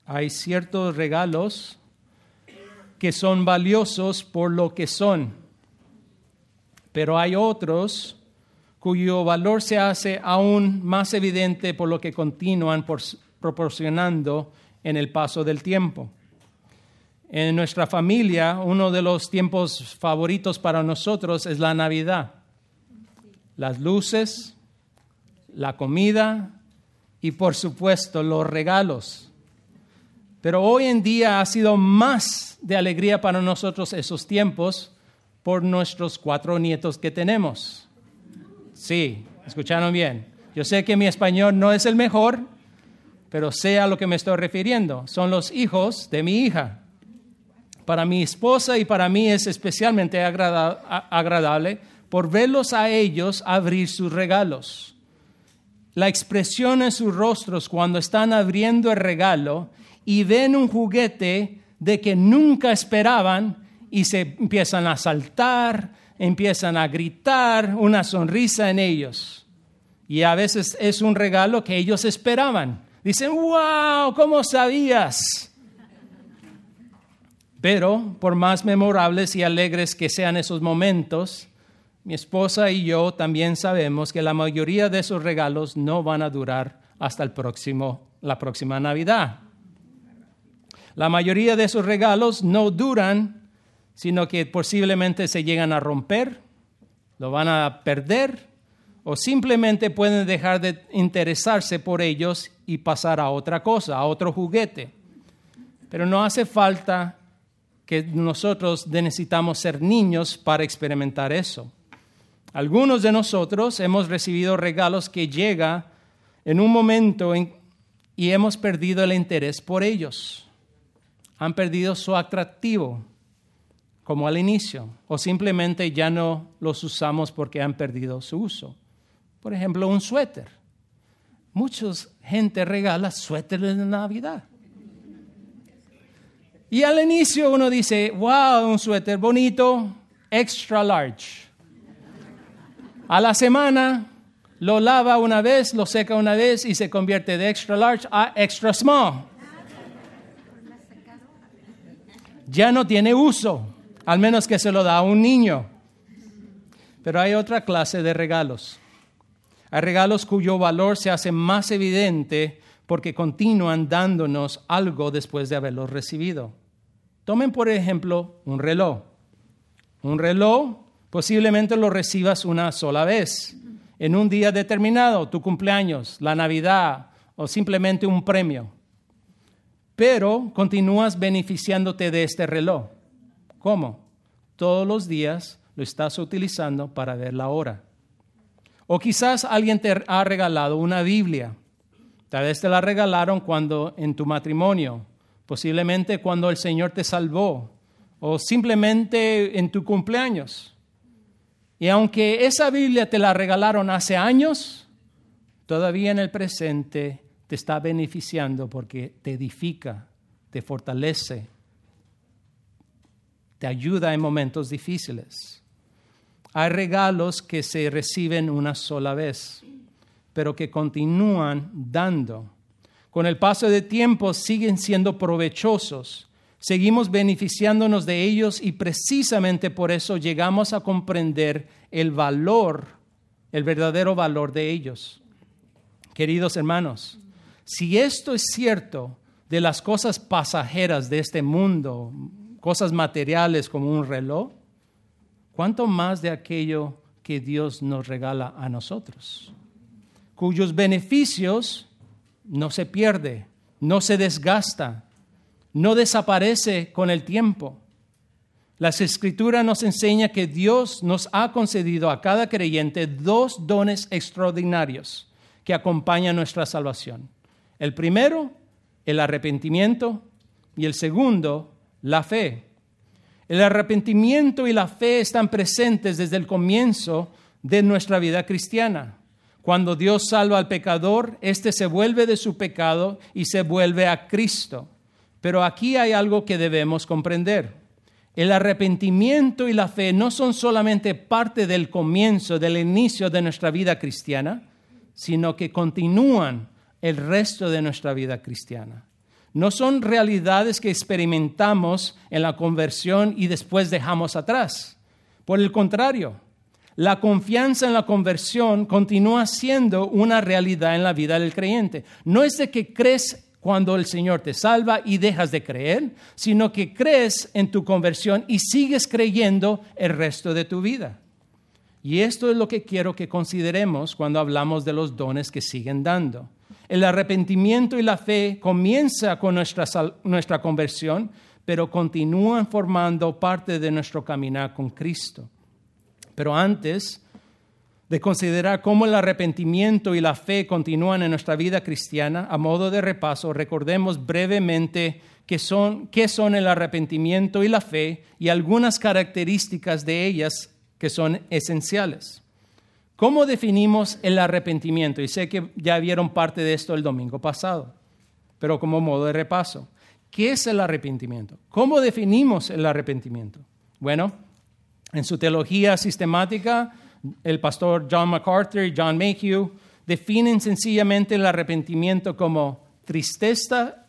Hay ciertos regalos que son valiosos por lo que son, pero hay otros cuyo valor se hace aún más evidente por lo que continúan proporcionando en el paso del tiempo. En nuestra familia, uno de los tiempos favoritos para nosotros es la Navidad. Las luces, la comida y, por supuesto, los regalos. Pero hoy en día ha sido más de alegría para nosotros esos tiempos por nuestros 4 nietos que tenemos. Sí, escucharon bien. Yo sé que mi español no es el mejor, pero sé a lo que me estoy refiriendo. Son los hijos de mi hija. Para mi esposa y para mí es especialmente agradable por verlos a ellos abrir sus regalos. La expresión en sus rostros cuando están abriendo el regalo y ven un juguete de que nunca esperaban y se empiezan a saltar, empiezan a gritar, una sonrisa en ellos. Y a veces es un regalo que ellos esperaban. Dicen, ¡wow! ¿Cómo sabías? Pero por más memorables y alegres que sean esos momentos, mi esposa y yo también sabemos que la mayoría de esos regalos no van a durar hasta la próxima Navidad. La mayoría de esos regalos no duran, sino que posiblemente se llegan a romper, lo van a perder o simplemente pueden dejar de interesarse por ellos y pasar a otra cosa, a otro juguete. Pero no hace falta que nosotros necesitamos ser niños para experimentar eso. Algunos de nosotros hemos recibido regalos que llegan en un momento y hemos perdido el interés por ellos. Han perdido su atractivo, como al inicio, o simplemente ya no los usamos porque han perdido su uso. Por ejemplo, un suéter. Mucha gente regala suéteres de Navidad. Y al inicio uno dice, wow, un suéter bonito, extra large. A la semana lo lava una vez, lo seca una vez y se convierte de extra large a extra small. Ya no tiene uso, al menos que se lo da a un niño. Pero hay otra clase de regalos. Hay regalos cuyo valor se hace más evidente porque continúan dándonos algo después de haberlos recibido. Tomen, por ejemplo, un reloj. Un reloj posiblemente lo recibas una sola vez, en un día determinado, tu cumpleaños, la Navidad o simplemente un premio. Pero continúas beneficiándote de este reloj. ¿Cómo? Todos los días lo estás utilizando para ver la hora. O quizás alguien te ha regalado una Biblia. Tal vez te la regalaron cuando en tu matrimonio, posiblemente cuando el Señor te salvó, o simplemente en tu cumpleaños. Y aunque esa Biblia te la regalaron hace años, todavía en el presente te está beneficiando porque te edifica, te fortalece, te ayuda en momentos difíciles. Hay regalos que se reciben una sola vez, pero que continúan dando. Con el paso del tiempo siguen siendo provechosos. Seguimos beneficiándonos de ellos y precisamente por eso llegamos a comprender el valor, el verdadero valor de ellos. Queridos hermanos, si esto es cierto de las cosas pasajeras de este mundo, cosas materiales como un reloj, ¿cuánto más de aquello que Dios nos regala a nosotros? Cuyos beneficios no se pierde, no se desgasta, no desaparece con el tiempo. Las Escrituras nos enseñan que Dios nos ha concedido a cada creyente 2 dones extraordinarios que acompañan nuestra salvación. El primero, el arrepentimiento, y el segundo, la fe. El arrepentimiento y la fe están presentes desde el comienzo de nuestra vida cristiana. Cuando Dios salva al pecador, éste se vuelve de su pecado y se vuelve a Cristo. Pero aquí hay algo que debemos comprender. El arrepentimiento y la fe no son solamente parte del comienzo, del inicio de nuestra vida cristiana, sino que continúan el resto de nuestra vida cristiana. No son realidades que experimentamos en la conversión y después dejamos atrás. Por el contrario, la confianza en la conversión continúa siendo una realidad en la vida del creyente. No es de que crees cuando el Señor te salva y dejas de creer, sino que crees en tu conversión y sigues creyendo el resto de tu vida. Y esto es lo que quiero que consideremos cuando hablamos de los dones que siguen dando. El arrepentimiento y la fe comienza con nuestra conversión, pero continúan formando parte de nuestro caminar con Cristo. Pero antes de considerar cómo el arrepentimiento y la fe continúan en nuestra vida cristiana, a modo de repaso, recordemos brevemente qué son el arrepentimiento y la fe y algunas características de ellas que son esenciales. ¿Cómo definimos el arrepentimiento? Y sé que ya vieron parte de esto el domingo pasado, pero como modo de repaso. ¿Qué es el arrepentimiento? ¿Cómo definimos el arrepentimiento? Bueno, en su teología sistemática, el pastor John MacArthur y John Mayhew definen sencillamente el arrepentimiento como tristeza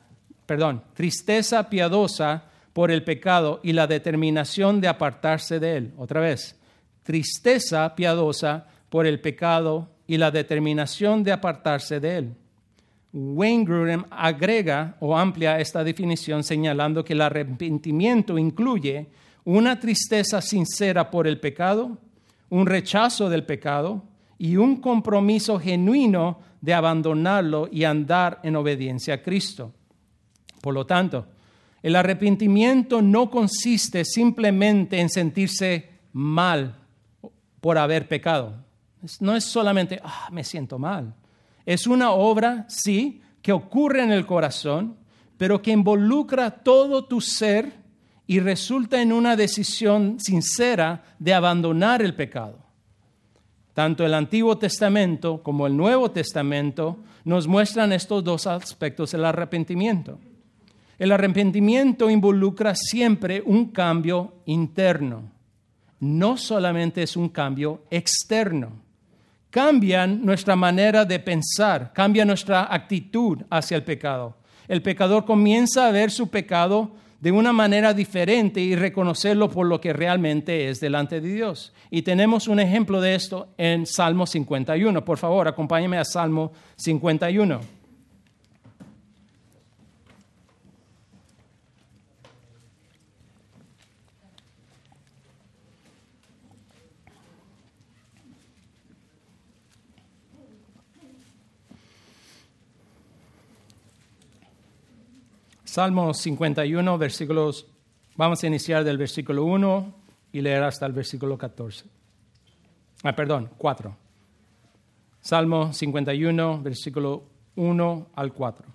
piadosa por el pecado y la determinación de apartarse de él. Otra vez, tristeza piadosa por el pecado y la determinación de apartarse de él. Wayne Grudem agrega o amplia esta definición señalando que el arrepentimiento incluye una tristeza sincera por el pecado, un rechazo del pecado y un compromiso genuino de abandonarlo y andar en obediencia a Cristo. Por lo tanto, el arrepentimiento no consiste simplemente en sentirse mal por haber pecado. No es solamente, me siento mal. Es una obra, sí, que ocurre en el corazón, pero que involucra todo tu ser y resulta en una decisión sincera de abandonar el pecado. Tanto el Antiguo Testamento como el Nuevo Testamento nos muestran estos dos aspectos del arrepentimiento. El arrepentimiento involucra siempre un cambio interno. No solamente es un cambio externo. Cambian nuestra manera de pensar, cambia nuestra actitud hacia el pecado. El pecador comienza a ver su pecado de una manera diferente y reconocerlo por lo que realmente es delante de Dios. Y tenemos un ejemplo de esto en Salmo 51. Por favor, acompáñenme a Salmo 51. Salmo 51, vamos a iniciar del versículo 1 y leer hasta el versículo 4. Salmo 51, versículo 1 al 4.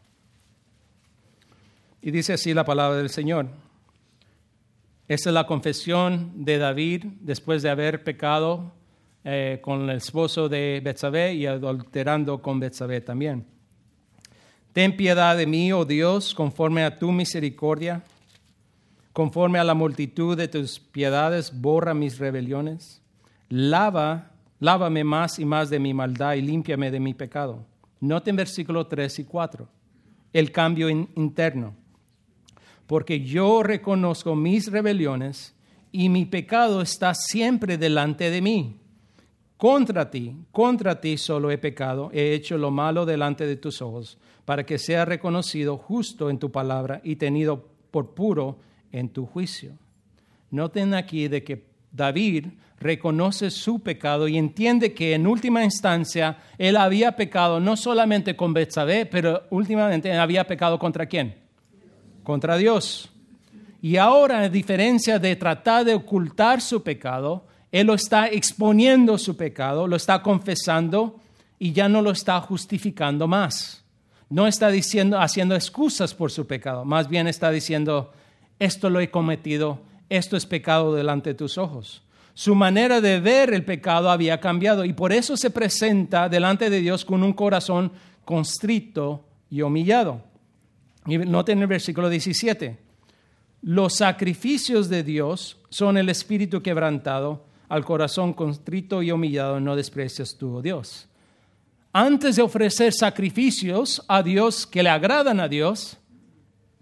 Y dice así la palabra del Señor. Esta es la confesión de David después de haber pecado con el esposo de Betsabé y adulterando con Betsabé también. Ten piedad de mí, oh Dios, conforme a tu misericordia. Conforme a la multitud de tus piedades, borra mis rebeliones. Lávame más y más de mi maldad y límpiame de mi pecado. Noten versículos 3 y 4, el cambio interno. Porque yo reconozco mis rebeliones y mi pecado está siempre delante de mí. Contra ti solo he pecado, he hecho lo malo delante de tus ojos, para que sea reconocido justo en tu palabra y tenido por puro en tu juicio. Noten aquí de que David reconoce su pecado y entiende que en última instancia él había pecado no solamente con Betsabé, pero últimamente había pecado ¿contra quién? Contra Dios. Y ahora, a diferencia de tratar de ocultar su pecado, él lo está exponiendo su pecado, lo está confesando y ya no lo está justificando más. No está haciendo excusas por su pecado, más bien está diciendo, esto lo he cometido, esto es pecado delante de tus ojos. Su manera de ver el pecado había cambiado y por eso se presenta delante de Dios con un corazón constrito y humillado. Y noten el versículo 17. Los sacrificios de Dios son el espíritu quebrantado, al corazón constrito y humillado no desprecias tú, oh Dios. Antes de ofrecer sacrificios a Dios que le agradan a Dios,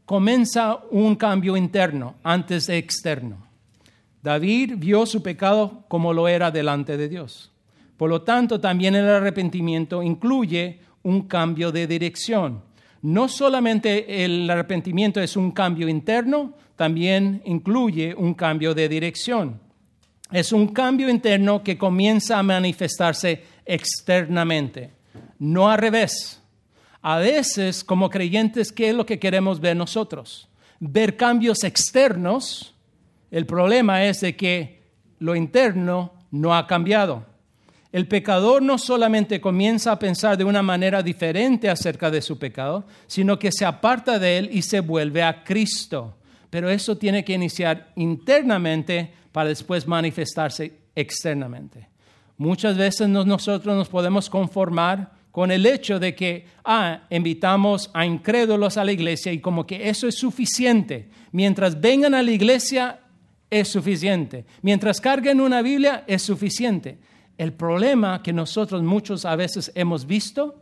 comienza un cambio interno antes de externo. David vio su pecado como lo era delante de Dios. Por lo tanto, también el arrepentimiento incluye un cambio de dirección. No solamente el arrepentimiento es un cambio interno, también incluye un cambio de dirección. Es un cambio interno que comienza a manifestarse externamente, no al revés. A veces, como creyentes, ¿qué es lo que queremos ver nosotros? Ver cambios externos. El problema es de que lo interno no ha cambiado. El pecador no solamente comienza a pensar de una manera diferente acerca de su pecado, sino que se aparta de él y se vuelve a Cristo. Pero eso tiene que iniciar internamente para después manifestarse externamente. Muchas veces nosotros nos podemos conformar con el hecho de que invitamos a incrédulos a la iglesia y como que eso es suficiente. Mientras vengan a la iglesia es suficiente. Mientras carguen una Biblia es suficiente. El problema que nosotros muchos a veces hemos visto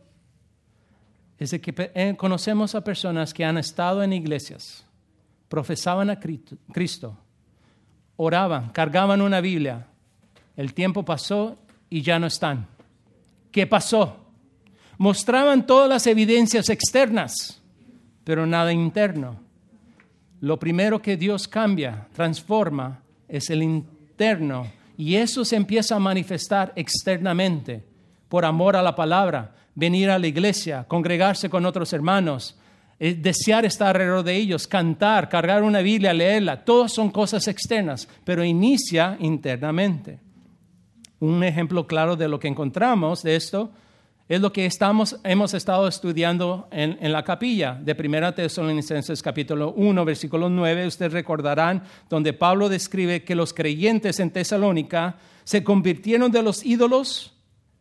es de que conocemos a personas que han estado en iglesias, profesaban a Cristo, oraban, cargaban una Biblia. El tiempo pasó y ya no están. ¿Qué pasó? Mostraban todas las evidencias externas, pero nada interno. Lo primero que Dios cambia, transforma, es el interno. Y eso se empieza a manifestar externamente, por amor a la palabra, venir a la iglesia, congregarse con otros hermanos, desear estar alrededor de ellos, cantar, cargar una Biblia, leerla. Todas son cosas externas, pero inicia internamente. Un ejemplo claro de lo que encontramos de esto es lo que hemos estado estudiando en la capilla de 1 Tesalonicenses capítulo 1, versículo 9. Ustedes recordarán donde Pablo describe que los creyentes en Tesalónica se convirtieron de los ídolos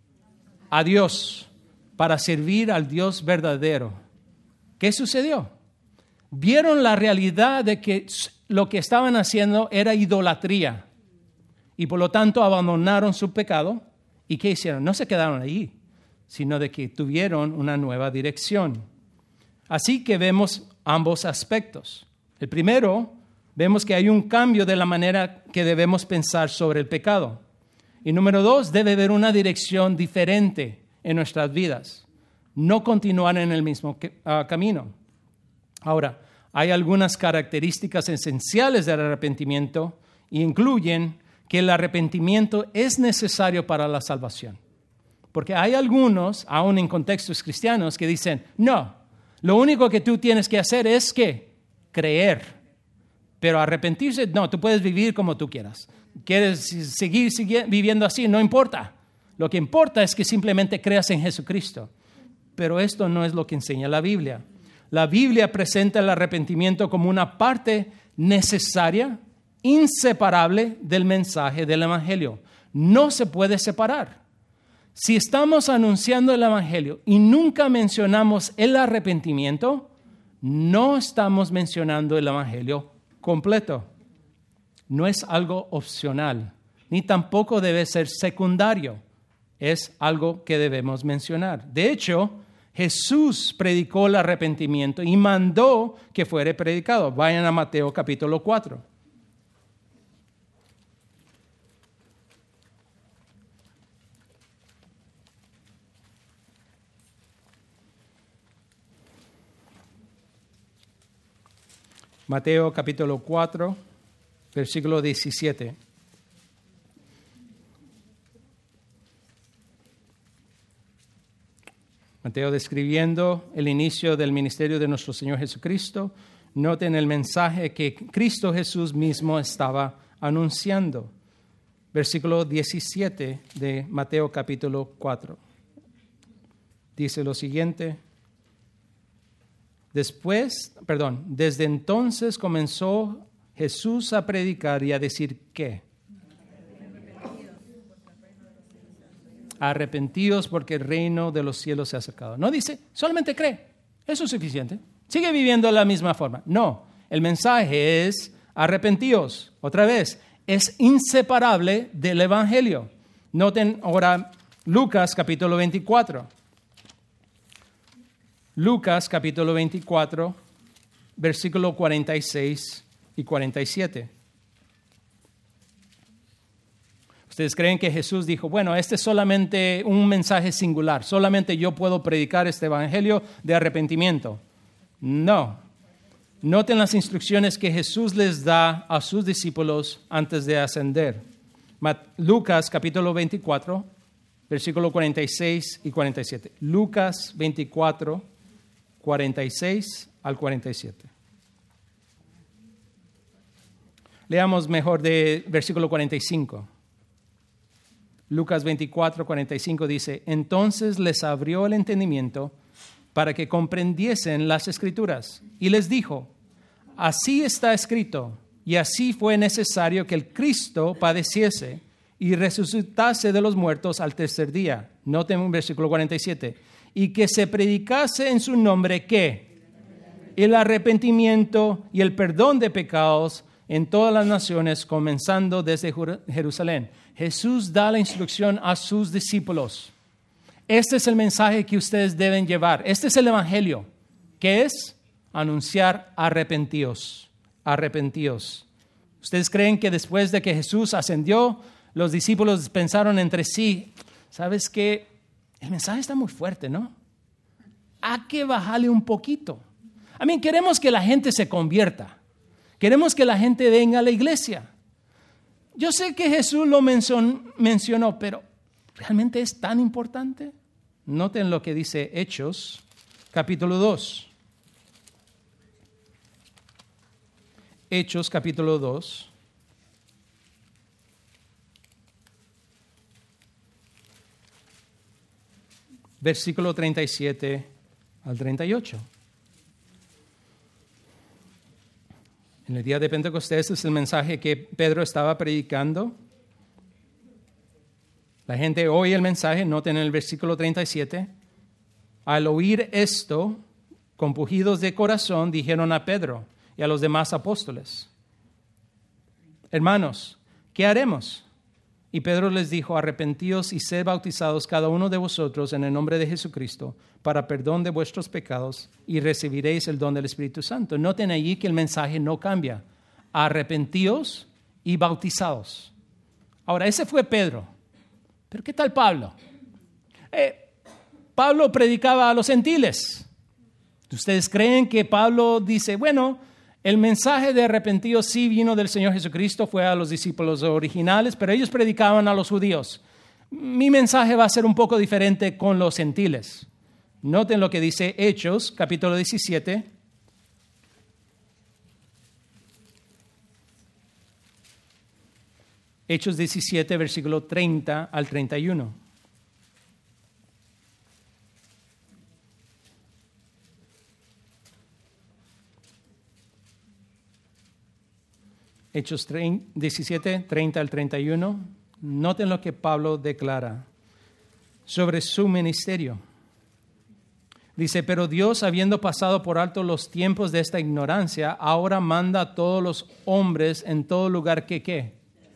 a Dios para servir al Dios verdadero. ¿Qué sucedió? Vieron la realidad de que lo que estaban haciendo era idolatría y por lo tanto abandonaron su pecado. ¿Y qué hicieron? No se quedaron allí, sino de que tuvieron una nueva dirección. Así que vemos ambos aspectos. El primero, vemos que hay un cambio de la manera que debemos pensar sobre el pecado. Y número dos, debe haber una dirección diferente en nuestras vidas. No continuar en el mismo camino. Ahora, hay algunas características esenciales del arrepentimiento y incluyen que el arrepentimiento es necesario para la salvación. Porque hay algunos, aún en contextos cristianos, que dicen, no, lo único que tú tienes que hacer es ¿qué? Creer. Pero arrepentirse, no, tú puedes vivir como tú quieras. ¿Quieres seguir viviendo así? No importa. Lo que importa es que simplemente creas en Jesucristo. Pero esto no es lo que enseña la Biblia. La Biblia presenta el arrepentimiento como una parte necesaria, inseparable del mensaje del Evangelio. No se puede separar. Si estamos anunciando el Evangelio y nunca mencionamos el arrepentimiento, no estamos mencionando el Evangelio completo. No es algo opcional, ni tampoco debe ser secundario. Es algo que debemos mencionar. De hecho, Jesús predicó el arrepentimiento y mandó que fuera predicado. Vayan a Mateo capítulo 4. Mateo capítulo 4, versículo 17. Mateo describiendo el inicio del ministerio de nuestro Señor Jesucristo. Noten el mensaje que Cristo Jesús mismo estaba anunciando. Versículo 17 de Mateo capítulo 4. Dice lo siguiente. Desde entonces comenzó Jesús a predicar y a decir ¿qué? Arrepentíos porque el reino de los cielos se ha acercado. No dice, solamente cree, eso es suficiente. Sigue viviendo de la misma forma. No, el mensaje es arrepentíos. Otra vez, es inseparable del Evangelio. Noten ahora Lucas capítulo 24. Lucas capítulo 24, versículo 46 y 47. ¿Ustedes creen que Jesús dijo, bueno, este es solamente un mensaje singular, solamente yo puedo predicar este evangelio de arrepentimiento? No. Noten las instrucciones que Jesús les da a sus discípulos antes de ascender. Lucas capítulo 24, versículo 46 y 47. Lucas 24, 46 al 47. Leamos mejor de versículo 45. Lucas 24, 45 dice, entonces les abrió el entendimiento para que comprendiesen las Escrituras. Y les dijo, así está escrito, y así fue necesario que el Cristo padeciese y resucitase de los muertos al tercer día. Noten un versículo 47. Y que se predicase en su nombre, ¿qué? El arrepentimiento y el perdón de pecados en todas las naciones, comenzando desde Jerusalén. Jesús da la instrucción a sus discípulos. Este es el mensaje que ustedes deben llevar. Este es el evangelio. ¿Qué es? Anunciar arrepentíos. Arrepentíos. ¿Ustedes creen que después de que Jesús ascendió, los discípulos pensaron entre sí, ¿sabes qué? El mensaje está muy fuerte, ¿no? Hay que bajarle un poquito. Queremos que la gente se convierta. Queremos que la gente venga a la iglesia. Yo sé que Jesús lo mencionó, pero ¿realmente es tan importante? Noten lo que dice Hechos, capítulo 2. Hechos, capítulo 2. Versículo 37 al 38. En el día de Pentecostés es el mensaje que Pedro estaba predicando. La gente oye el mensaje, noten en el versículo 37. Al oír esto, compungidos de corazón, dijeron a Pedro y a los demás apóstoles, hermanos, ¿qué haremos? Y Pedro les dijo, arrepentíos y sed bautizados cada uno de vosotros en el nombre de Jesucristo para perdón de vuestros pecados y recibiréis el don del Espíritu Santo. Noten allí que el mensaje no cambia. Arrepentíos y bautizados. Ahora, ese fue Pedro. Pero ¿qué tal Pablo? Pablo predicaba a los gentiles. ¿Ustedes creen que Pablo dice, bueno, el mensaje de arrepentidos sí vino del Señor Jesucristo, fue a los discípulos originales, pero ellos predicaban a los judíos? Mi mensaje va a ser un poco diferente con los gentiles. Noten lo que dice Hechos, capítulo 17. Hechos 17, versículo 30 al 31. Hechos 17, 30 al 31. Noten lo que Pablo declara sobre su ministerio. Dice, pero Dios, habiendo pasado por alto los tiempos de esta ignorancia, ahora manda a todos los hombres en todo lugar que ¿qué?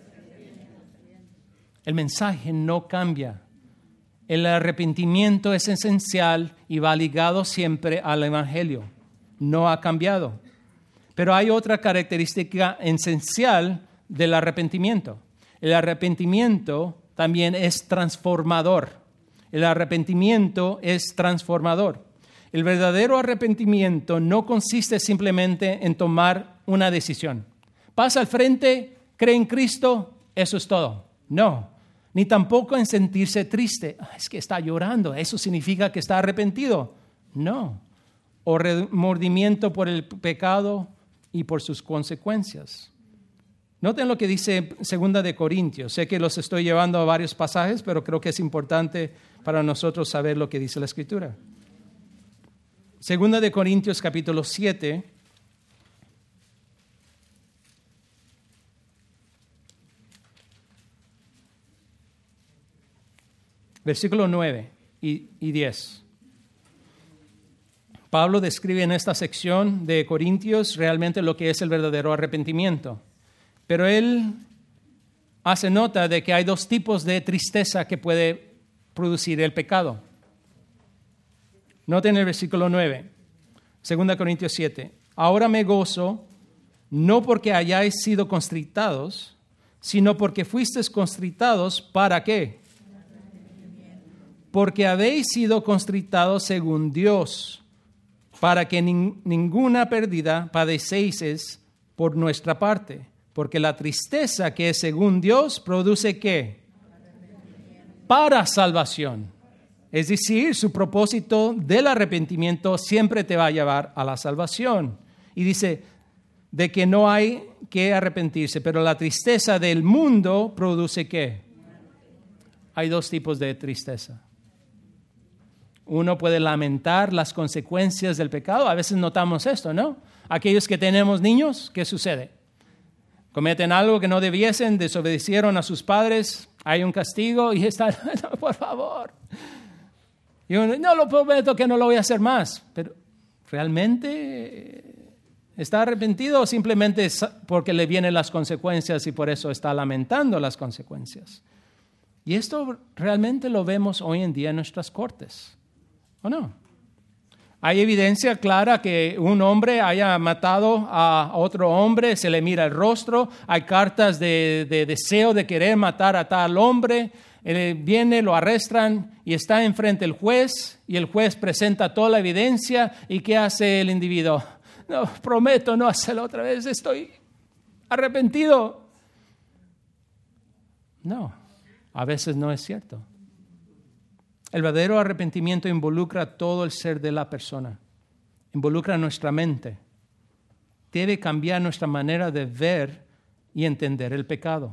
El mensaje no cambia. El arrepentimiento es esencial y va ligado siempre al evangelio. No ha cambiado. Pero hay otra característica esencial del arrepentimiento. El arrepentimiento también es transformador. El arrepentimiento es transformador. El verdadero arrepentimiento no consiste simplemente en tomar una decisión. Pasa al frente, cree en Cristo, eso es todo. No, ni tampoco en sentirse triste. Es que está llorando, eso significa que está arrepentido. No, o remordimiento por el pecado y por sus consecuencias. Noten lo que dice 2 de Corintios. Sé que los estoy llevando a varios pasajes, pero creo que es importante para nosotros saber lo que dice la Escritura. 2 de Corintios, capítulo 7. Versículo 9 y 10. Pablo describe en esta sección de Corintios realmente lo que es el verdadero arrepentimiento. Pero él hace nota de que hay dos tipos de tristeza que puede producir el pecado. Noten el versículo 9, 2 Corintios 7. ahora me gozo, no porque hayáis sido constrictados, sino porque fuisteis constrictados, ¿para qué? Porque habéis sido constrictados según Dios, para que ninguna pérdida padecéis por nuestra parte. Porque la tristeza que es según Dios produce ¿qué? Para salvación. Es decir, su propósito del arrepentimiento siempre te va a llevar a la salvación. Y dice de que no hay que arrepentirse, pero la tristeza del mundo produce ¿qué? Hay dos tipos de tristeza. Uno puede lamentar las consecuencias del pecado. A veces notamos esto, ¿no? Aquellos que tenemos niños, ¿qué sucede? Cometen algo que no debiesen, desobedecieron a sus padres, hay un castigo y están, no, por favor. Y uno, no lo prometo que no lo voy a hacer más. Pero, ¿realmente está arrepentido o simplemente es porque le vienen las consecuencias y por eso está lamentando las consecuencias? Y esto realmente lo vemos hoy en día en nuestras cortes, ¿o no? Hay evidencia clara que un hombre haya matado a otro hombre, se le mira el rostro, hay cartas de deseo de querer matar a tal hombre, viene, lo arrestan y está enfrente el juez y el juez presenta toda la evidencia y ¿qué hace el individuo? No, prometo no hacerlo otra vez, estoy arrepentido. No, a veces no es cierto. El verdadero arrepentimiento involucra todo el ser de la persona, involucra nuestra mente. Debe cambiar nuestra manera de ver y entender el pecado.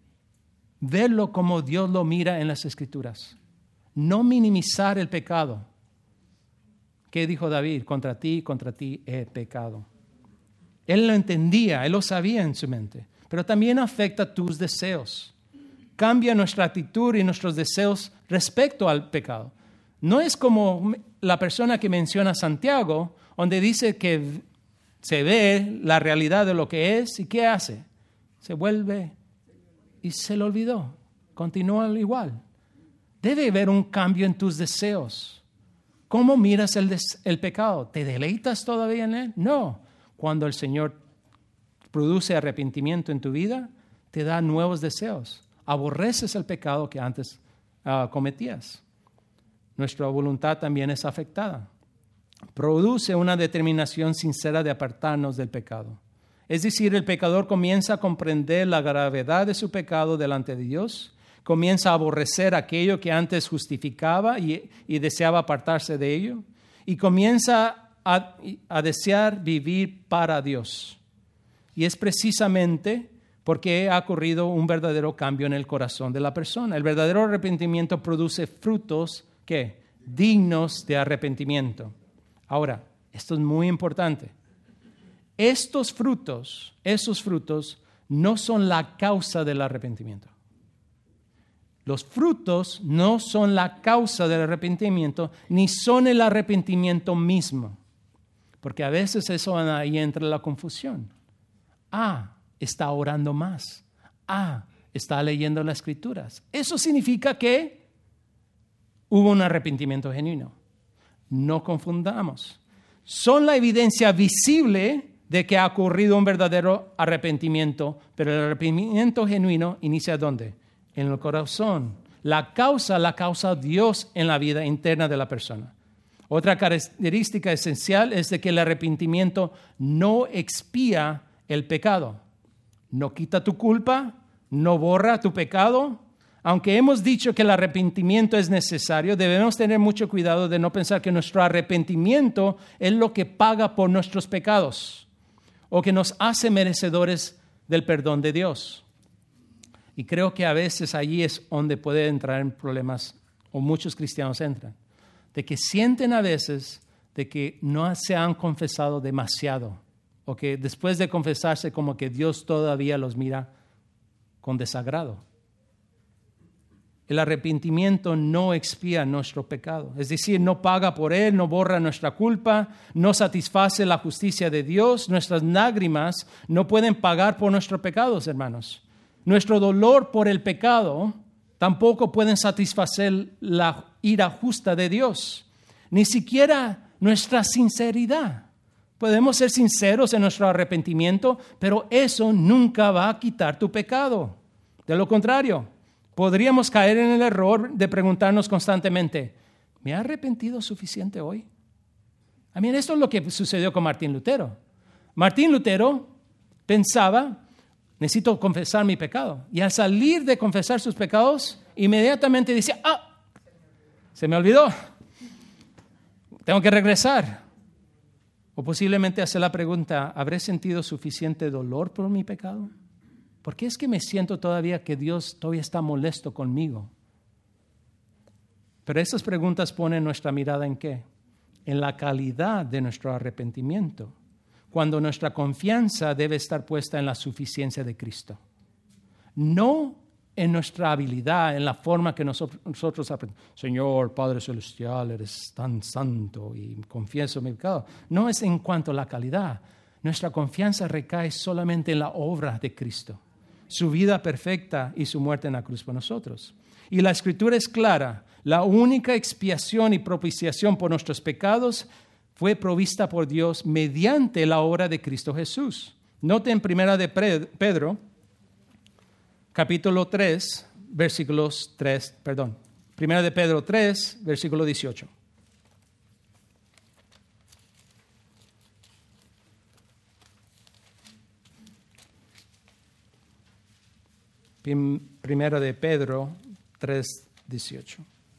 Verlo como Dios lo mira en las Escrituras. No minimizar el pecado. ¿Qué dijo David? Contra ti he pecado. Él lo entendía, él lo sabía en su mente, pero también afecta tus deseos. Cambia nuestra actitud y nuestros deseos respecto al pecado. No es como la persona que menciona Santiago, donde dice que se ve la realidad de lo que es y ¿qué hace? Se vuelve y se lo olvidó. Continúa igual. Debe haber un cambio en tus deseos. ¿Cómo miras el pecado? ¿Te deleitas todavía en él? No. Cuando el Señor produce arrepentimiento en tu vida, te da nuevos deseos. Aborreces el pecado que antes cometías. Nuestra voluntad también es afectada. Produce una determinación sincera de apartarnos del pecado. Es decir, el pecador comienza a comprender la gravedad de su pecado delante de Dios, comienza a aborrecer aquello que antes justificaba y deseaba apartarse de ello, y comienza a desear vivir para Dios. Y es precisamente porque ha ocurrido un verdadero cambio en el corazón de la persona. El verdadero arrepentimiento produce frutos ¿qué? Dignos de arrepentimiento. Ahora, esto es muy importante. Esos frutos no son la causa del arrepentimiento. Los frutos no son la causa del arrepentimiento, ni son el arrepentimiento mismo. Porque a veces eso ahí entra la confusión. Está orando más. Está leyendo las Escrituras. Eso significa que hubo un arrepentimiento genuino. No confundamos. Son la evidencia visible de que ha ocurrido un verdadero arrepentimiento, pero el arrepentimiento genuino inicia ¿dónde? En el corazón. La causa Dios en la vida interna de la persona. Otra característica esencial es de que el arrepentimiento no expía el pecado. No quita tu culpa, no borra tu pecado. Aunque hemos dicho que el arrepentimiento es necesario, debemos tener mucho cuidado de no pensar que nuestro arrepentimiento es lo que paga por nuestros pecados o que nos hace merecedores del perdón de Dios. Y creo que a veces allí es donde puede entrar en problemas, o muchos cristianos entran, de que sienten a veces de que no se han confesado demasiado, o que después de confesarse como que Dios todavía los mira con desagrado. El arrepentimiento no expía nuestro pecado, es decir, no paga por él, no borra nuestra culpa, no satisface la justicia de Dios. Nuestras lágrimas no pueden pagar por nuestros pecados, hermanos. Nuestro dolor por el pecado tampoco pueden satisfacer la ira justa de Dios, ni siquiera nuestra sinceridad Podemos ser sinceros en nuestro arrepentimiento, pero eso nunca va a quitar tu pecado. De lo contrario, podríamos caer en el error de preguntarnos constantemente, ¿me he arrepentido suficiente hoy? Esto es lo que sucedió con Martín Lutero. Martín Lutero pensaba, necesito confesar mi pecado. Y al salir de confesar sus pecados, inmediatamente decía, se me olvidó, tengo que regresar. O posiblemente hacer la pregunta, ¿habré sentido suficiente dolor por mi pecado? ¿Por qué es que me siento todavía que Dios todavía está molesto conmigo? Pero esas preguntas ponen nuestra mirada ¿en qué? En la calidad de nuestro arrepentimiento, cuando nuestra confianza debe estar puesta en la suficiencia de Cristo. No en nuestra habilidad, en la forma que nosotros aprendemos. Señor, Padre Celestial, eres tan santo y confieso mi pecado. No es en cuanto a la calidad. Nuestra confianza recae solamente en la obra de Cristo, su vida perfecta y su muerte en la cruz por nosotros. Y la Escritura es clara. La única expiación y propiciación por nuestros pecados fue provista por Dios mediante la obra de Cristo Jesús. Noten Primera de Pedro, capítulo 3, versículos 3, perdón. Primera de Pedro 3, versículo 18. Primera de Pedro 3, 18.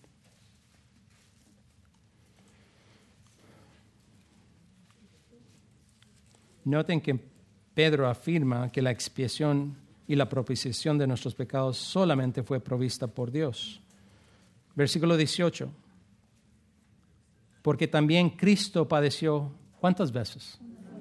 Noten que Pedro afirma que la expiación y la propiciación de nuestros pecados solamente fue provista por Dios. Versículo 18. Porque también Cristo padeció, ¿cuántas veces?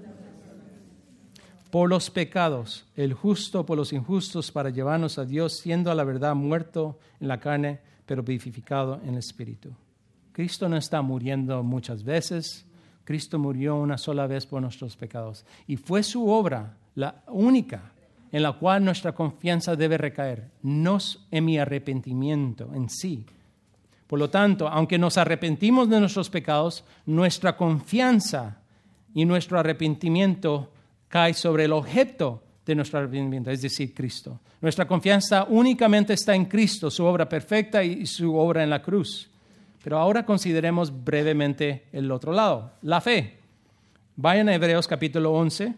Por los pecados, el justo por los injustos, para llevarnos a Dios, siendo a la verdad muerto en la carne, pero vivificado en el Espíritu. Cristo no está muriendo muchas veces. Cristo murió una sola vez por nuestros pecados. Y fue su obra, la única, en la cual nuestra confianza debe recaer, no en mi arrepentimiento en sí. Por lo tanto, aunque nos arrepentimos de nuestros pecados, nuestra confianza y nuestro arrepentimiento cae sobre el objeto de nuestro arrepentimiento, es decir, Cristo. Nuestra confianza únicamente está en Cristo, su obra perfecta y su obra en la cruz. Pero ahora consideremos brevemente el otro lado, la fe. Vayan a Hebreos capítulo 11.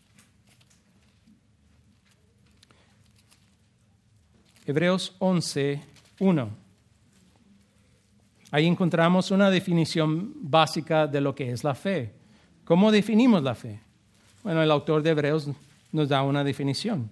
Hebreos 11, 1. Ahí encontramos una definición básica de lo que es la fe. ¿Cómo definimos la fe? Bueno, el autor de Hebreos nos da una definición.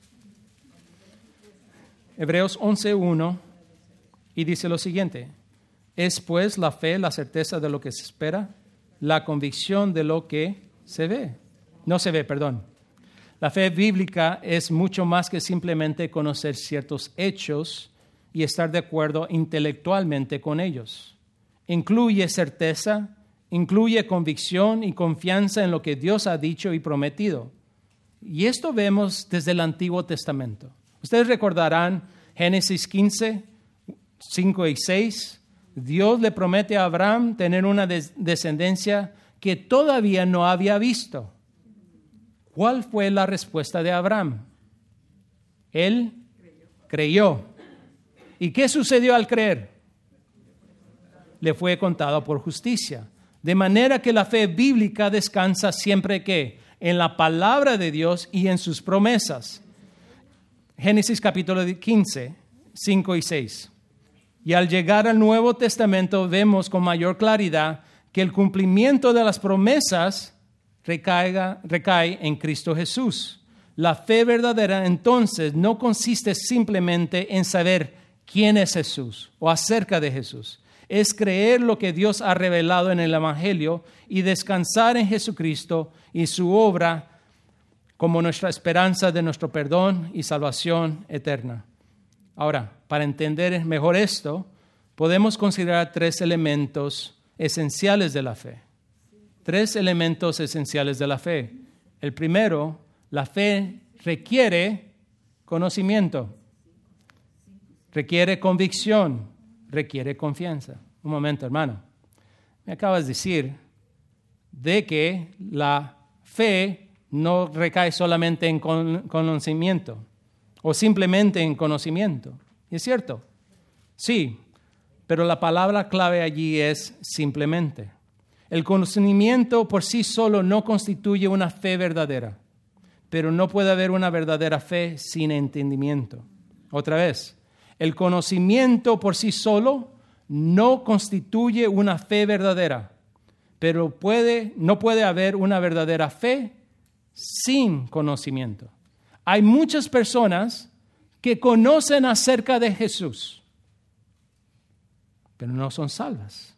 Hebreos 11, 1, y dice lo siguiente. Es pues la fe la certeza de lo que se espera, la convicción de lo que se ve. No se ve, perdón. La fe bíblica es mucho más que simplemente conocer ciertos hechos y estar de acuerdo intelectualmente con ellos. Incluye certeza, incluye convicción y confianza en lo que Dios ha dicho y prometido. Y esto vemos desde el Antiguo Testamento. Ustedes recordarán Génesis 15, 5 y 6. Dios le promete a Abraham tener una descendencia que todavía no había visto. ¿Cuál fue la respuesta de Abraham? Él creyó. ¿Y qué sucedió al creer? Le fue contado por justicia. De manera que la fe bíblica descansa siempre ¿qué? En la palabra de Dios y en sus promesas. Génesis capítulo 15, 5 y 6. Y al llegar al Nuevo Testamento vemos con mayor claridad que el cumplimiento de las promesas recae en Cristo Jesús. La fe verdadera entonces no consiste simplemente en saber quién es Jesús o acerca de Jesús. Es creer lo que Dios ha revelado en el Evangelio y descansar en Jesucristo y su obra como nuestra esperanza de nuestro perdón y salvación eterna. Ahora, para entender mejor esto, podemos considerar 3 elementos esenciales de la fe. 3 elementos esenciales de la fe. El primero, la fe requiere conocimiento, requiere convicción, requiere confianza. Un momento, hermano. Me acabas de decir de que la fe no recae solamente en conocimiento o simplemente en conocimiento. ¿Es cierto? Sí, pero la palabra clave allí es simplemente. El conocimiento por sí solo no constituye una fe verdadera, pero no puede haber una verdadera fe sin entendimiento. Otra vez, el conocimiento por sí solo no constituye una fe verdadera, pero no puede haber una verdadera fe sin conocimiento. Hay muchas personas que conocen acerca de Jesús, pero no son salvas.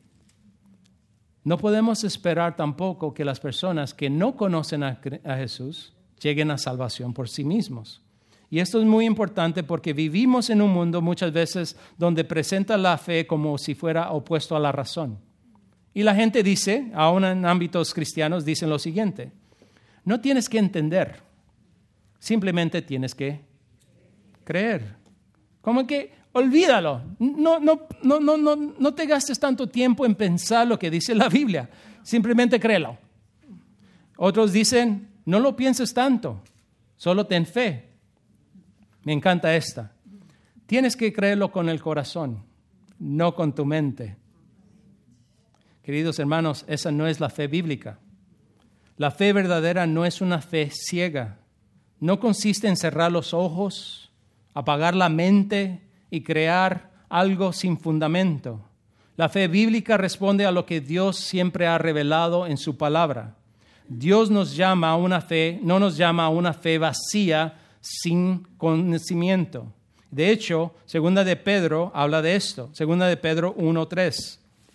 No podemos esperar tampoco que las personas que no conocen a Jesús lleguen a salvación por sí mismos. Y esto es muy importante porque vivimos en un mundo muchas veces donde presenta la fe como si fuera opuesto a la razón. Y la gente dice, aún en ámbitos cristianos, dicen lo siguiente: no tienes que entender, simplemente tienes que creer. Como que olvídalo, no te gastes tanto tiempo en pensar lo que dice la Biblia, simplemente créelo. Otros dicen, no lo pienses tanto, solo ten fe. Me encanta esta. Tienes que creerlo con el corazón, no con tu mente. Queridos hermanos, esa no es la fe bíblica. La fe verdadera no es una fe ciega. No consiste en cerrar los ojos, apagar la mente y crear algo sin fundamento. La fe bíblica responde a lo que Dios siempre ha revelado en su palabra. Dios nos llama a una fe, no nos llama a una fe vacía sin conocimiento. De hecho, Segunda de Pedro habla de esto. Segunda de Pedro 1:3.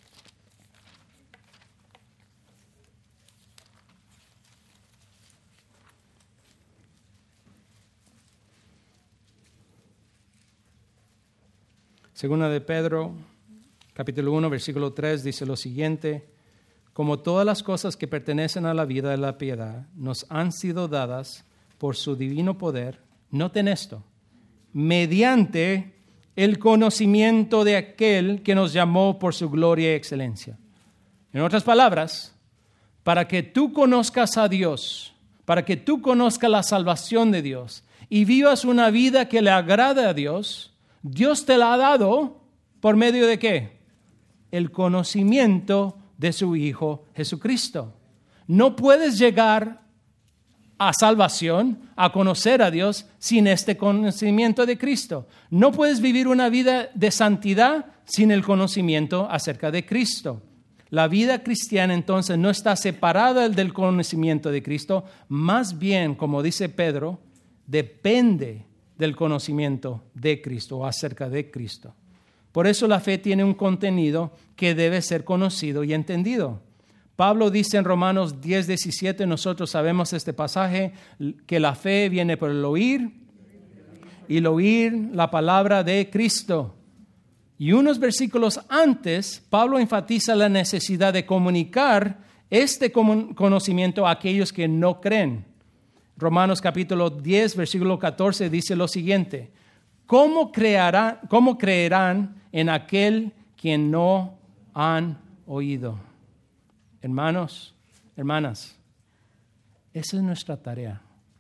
Segunda de Pedro, capítulo 1, versículo 3, dice lo siguiente: como todas las cosas que pertenecen a la vida y la piedad nos han sido dadas por su divino poder, noten esto, mediante el conocimiento de aquel que nos llamó por su gloria y excelencia. En otras palabras, para que tú conozcas a Dios, para que tú conozcas la salvación de Dios y vivas una vida que le agrade a Dios, Dios te la ha dado por medio de ¿qué? El conocimiento de su Hijo Jesucristo. No puedes llegar a salvación, a conocer a Dios, sin este conocimiento de Cristo. No puedes vivir una vida de santidad sin el conocimiento acerca de Cristo. La vida cristiana entonces no está separada del conocimiento de Cristo, más bien, como dice Pedro, depende del conocimiento de Cristo o acerca de Cristo. Por eso la fe tiene un contenido que debe ser conocido y entendido. Pablo dice en Romanos 10:17, nosotros sabemos este pasaje, que la fe viene por el oír y el oír la palabra de Cristo. Y unos versículos antes, Pablo enfatiza la necesidad de comunicar este conocimiento a aquellos que no creen. Romanos capítulo 10, versículo 14 dice lo siguiente: ¿Cómo creerán en aquel que no han oído? Hermanos, hermanas, esa es nuestra tarea.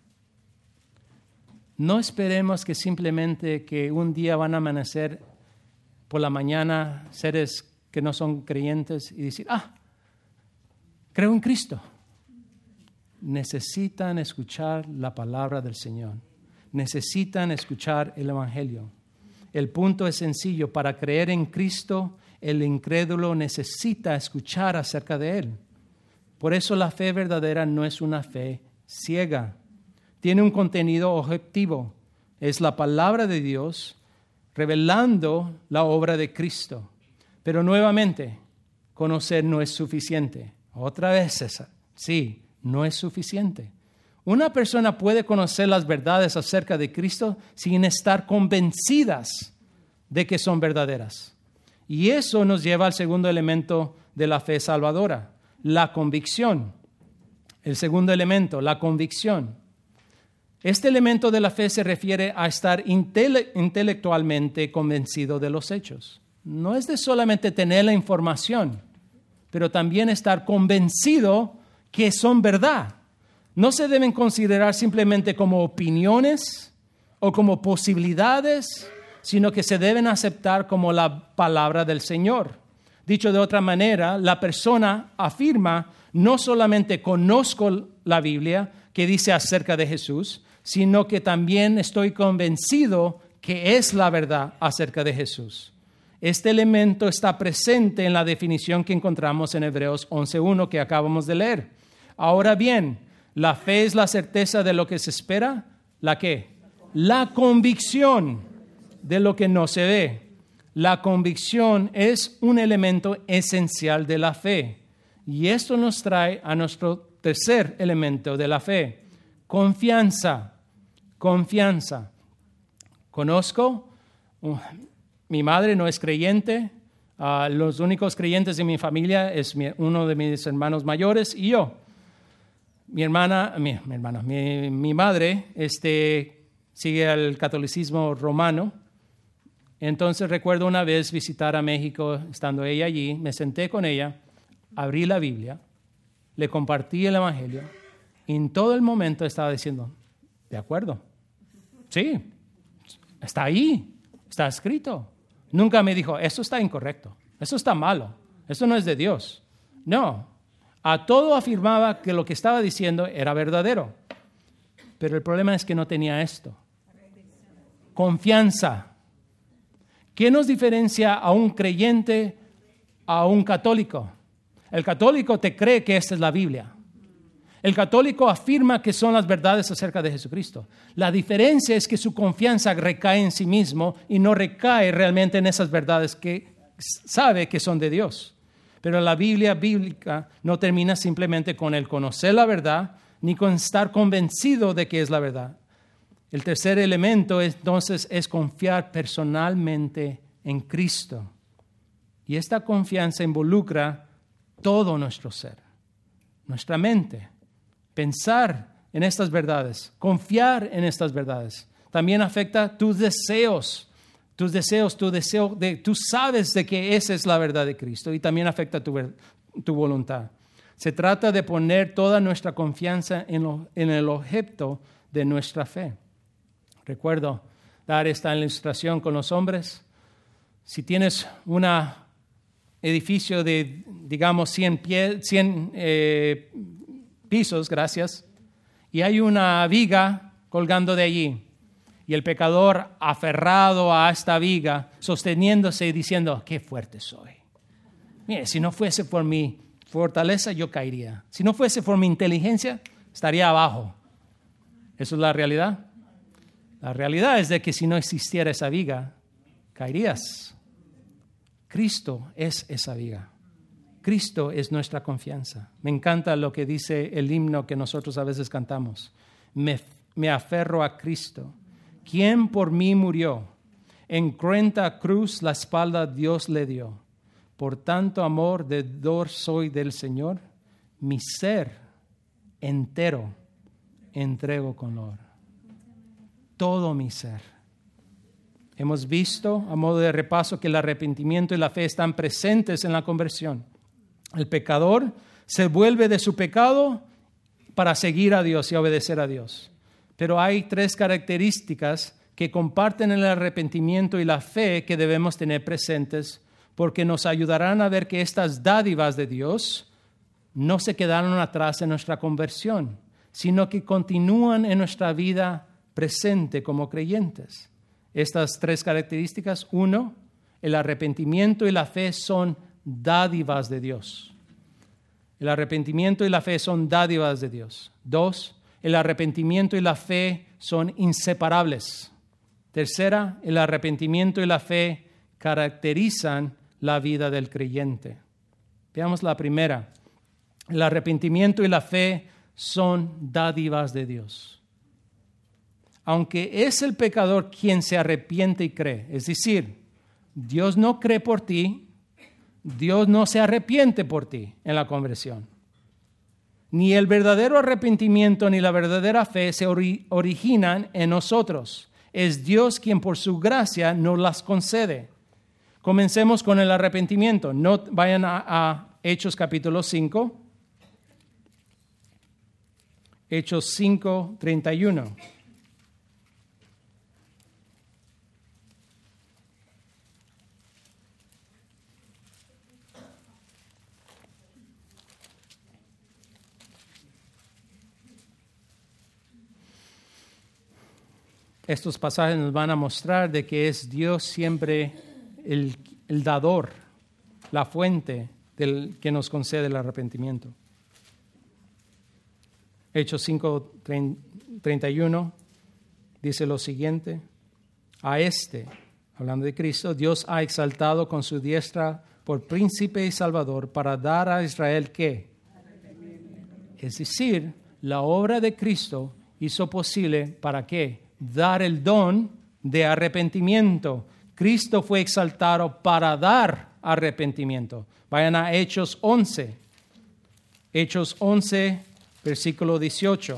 No esperemos que simplemente que un día van a amanecer por la mañana seres que no son creyentes y decir, creo en Cristo. Necesitan escuchar la palabra del Señor. Necesitan escuchar el Evangelio. El punto es sencillo. Para creer en Cristo, el incrédulo necesita escuchar acerca de Él. Por eso la fe verdadera no es una fe ciega. Tiene un contenido objetivo. Es la palabra de Dios revelando la obra de Cristo. Pero nuevamente, conocer no es suficiente. Otra vez, César. Sí, no es suficiente. Una persona puede conocer las verdades acerca de Cristo sin estar convencidas de que son verdaderas. Y eso nos lleva al segundo elemento de la fe salvadora, la convicción. El segundo elemento, la convicción. Este elemento de la fe se refiere a estar intelectualmente convencido de los hechos. No es de solamente tener la información, pero también estar convencido que son verdad. No se deben considerar simplemente como opiniones o como posibilidades, sino que se deben aceptar como la palabra del Señor. Dicho de otra manera, la persona afirma, no solamente conozco la Biblia que dice acerca de Jesús, sino que también estoy convencido que es la verdad acerca de Jesús. Este elemento está presente en la definición que encontramos en Hebreos 11:1 que acabamos de leer. Ahora bien, la fe es la certeza de lo que se espera. ¿La qué? La convicción de lo que no se ve. La convicción es un elemento esencial de la fe. Y esto nos trae a nuestro tercer elemento de la fe. Confianza. Confianza. Conozco, mi madre no es creyente. Los únicos creyentes de mi familia es uno de mis hermanos mayores y yo. Mi madre sigue el catolicismo romano. Entonces recuerdo una vez visitar a México, estando ella allí, me senté con ella, abrí la Biblia, le compartí el Evangelio y en todo el momento estaba diciendo, de acuerdo, sí, está ahí, está escrito. Nunca me dijo, eso está incorrecto, eso está malo, eso no es de Dios. No, a todo afirmaba que lo que estaba diciendo era verdadero. Pero el problema es que no tenía esto. Confianza. ¿Qué nos diferencia a un creyente a un católico? El católico te cree que esta es la Biblia. El católico afirma que son las verdades acerca de Jesucristo. La diferencia es que su confianza recae en sí mismo y no recae realmente en esas verdades que sabe que son de Dios. Pero la Biblia bíblica no termina simplemente con el conocer la verdad ni con estar convencido de que es la verdad. El tercer elemento entonces es confiar personalmente en Cristo. Y esta confianza involucra todo nuestro ser, nuestra mente. Pensar en estas verdades, confiar en estas verdades. También afecta tus deseos, tu deseo tú sabes de que esa es la verdad de Cristo y también afecta tu voluntad. Se trata de poner toda nuestra confianza en el objeto de nuestra fe. Recuerdo dar esta ilustración con los hombres. Si tienes un edificio de, digamos, 100 pisos, gracias, y hay una viga colgando de allí, y el pecador aferrado a esta viga, sosteniéndose y diciendo, qué fuerte soy. Mire, si no fuese por mi fortaleza, yo caería. Si no fuese por mi inteligencia, estaría abajo. ¿Eso es la realidad? La realidad es de que si no existiera esa viga, caerías. Cristo es esa viga. Cristo es nuestra confianza. Me encanta lo que dice el himno que nosotros a veces cantamos. Me aferro a Cristo, quien por mí murió. En cruenta cruz la espalda Dios le dio. Por tanto amor deudor soy del Señor, mi ser entero entrego con honor. Todo mi ser. Hemos visto, a modo de repaso, que el arrepentimiento y la fe están presentes en la conversión. El pecador se vuelve de su pecado para seguir a Dios y obedecer a Dios. Pero hay 3 características que comparten el arrepentimiento y la fe que debemos tener presentes porque nos ayudarán a ver que estas dádivas de Dios no se quedaron atrás en nuestra conversión, sino que continúan en nuestra vida presente como creyentes. Estas 3 características: 1, el arrepentimiento y la fe son dádivas de Dios. El arrepentimiento y la fe son dádivas de Dios. 2, el arrepentimiento y la fe son inseparables. 3, el arrepentimiento y la fe caracterizan la vida del creyente. Veamos la primera. El arrepentimiento y la fe son dádivas de Dios. Aunque es el pecador quien se arrepiente y cree, es decir, Dios no cree por ti, Dios no se arrepiente por ti en la conversión. Ni el verdadero arrepentimiento ni la verdadera fe se originan en nosotros. Es Dios quien por su gracia nos las concede. Comencemos con el arrepentimiento. No vayan a Hechos capítulo 5. Hechos 5, 31. Estos pasajes nos van a mostrar de que es Dios siempre el dador, la fuente del que nos concede el arrepentimiento. Hechos 5, 31 dice lo siguiente: a hablando de Cristo, Dios ha exaltado con su diestra por príncipe y salvador para dar a Israel ¿qué? Es decir, la obra de Cristo hizo posible ¿para qué? Dar el don de arrepentimiento. Cristo fue exaltado para dar arrepentimiento. Vayan a Hechos 11. Hechos 11, versículo 18.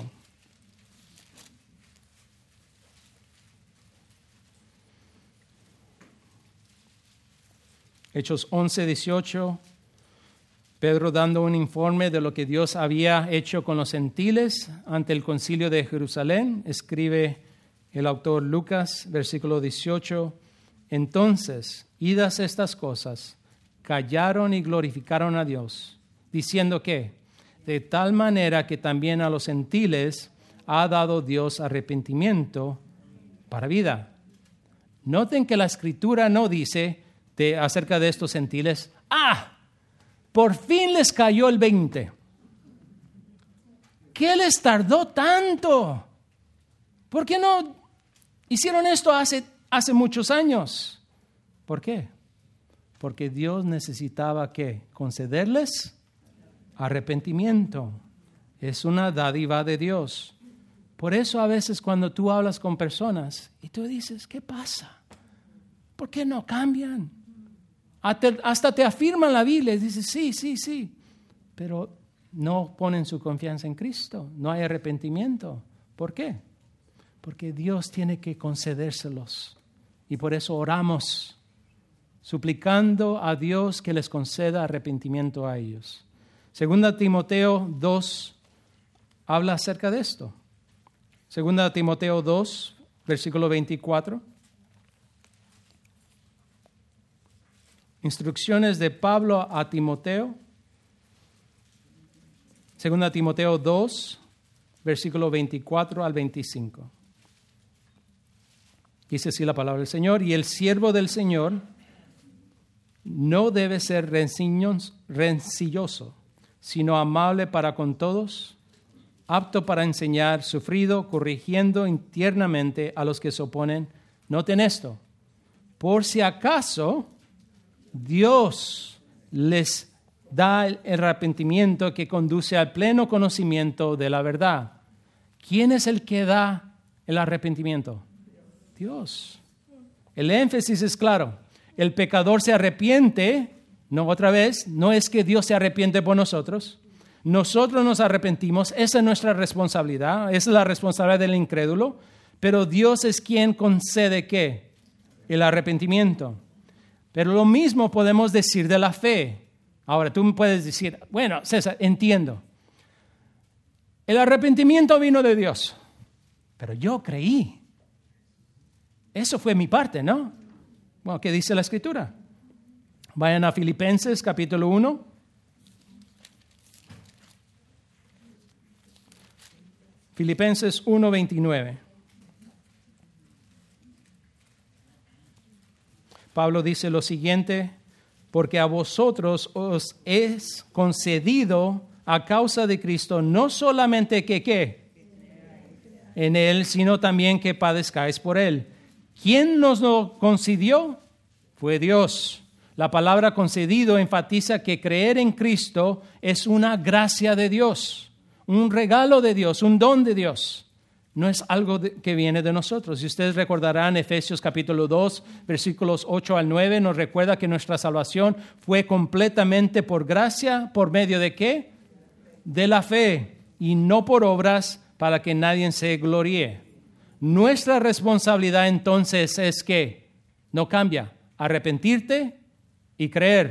Hechos 11, 18. Pedro dando un informe de lo que Dios había hecho con los gentiles ante el concilio de Jerusalén, escribe el autor Lucas, versículo 18, entonces, idas estas cosas, callaron y glorificaron a Dios, diciendo que, de tal manera que también a los gentiles ha dado Dios arrepentimiento para vida. Noten que la Escritura no dice acerca de estos gentiles, por fin les cayó el 20. ¿Qué les tardó tanto? ¿Por qué no hicieron esto hace muchos años? ¿Por qué? Porque Dios necesitaba ¿qué? Concederles arrepentimiento. Es una dádiva de Dios. Por eso a veces cuando tú hablas con personas y tú dices, ¿qué pasa? ¿Por qué no cambian? Hasta te afirman la Biblia y dices, sí, pero no ponen su confianza en Cristo. No hay arrepentimiento. ¿Por qué? Porque Dios tiene que concedérselos. Y por eso oramos, suplicando a Dios que les conceda arrepentimiento a ellos. Segunda Timoteo 2 habla acerca de esto. Segunda Timoteo 2, versículo 24. Instrucciones de Pablo a Timoteo. Segunda Timoteo 2, versículo 24 al 25. Dice así la palabra del Señor: y el siervo del Señor no debe ser rencilloso, sino amable para con todos, apto para enseñar, sufrido, corrigiendo tiernamente a los que se oponen. Noten esto: por si acaso Dios les da el arrepentimiento que conduce al pleno conocimiento de la verdad. ¿Quién es el que da el arrepentimiento? Dios. El énfasis es claro. El pecador se arrepiente, no otra vez, no es que Dios se arrepiente por nosotros. Nosotros nos arrepentimos, esa es nuestra responsabilidad, esa es la responsabilidad del incrédulo, pero Dios es quien concede ¿qué? El arrepentimiento. Pero lo mismo podemos decir de la fe. Ahora, tú me puedes decir, bueno, César, entiendo. El arrepentimiento vino de Dios, pero yo creí. Eso fue mi parte, ¿no? Bueno, ¿qué dice la Escritura? Vayan a Filipenses capítulo 1. Filipenses 1, 29. Pablo dice lo siguiente: porque a vosotros os es concedido a causa de Cristo no solamente que ¿qué? En Él, sino también que padezcáis por Él. ¿Quién nos lo concedió? Fue Dios. La palabra concedido enfatiza que creer en Cristo es una gracia de Dios, un regalo de Dios, un don de Dios. No es algo que viene de nosotros. Si ustedes recordarán, Efesios capítulo 2, versículos 8 al 9, nos recuerda que nuestra salvación fue completamente por gracia, ¿por medio de qué? De la fe, y no por obras para que nadie se gloríe. Nuestra responsabilidad entonces es que no cambia, arrepentirte y creer.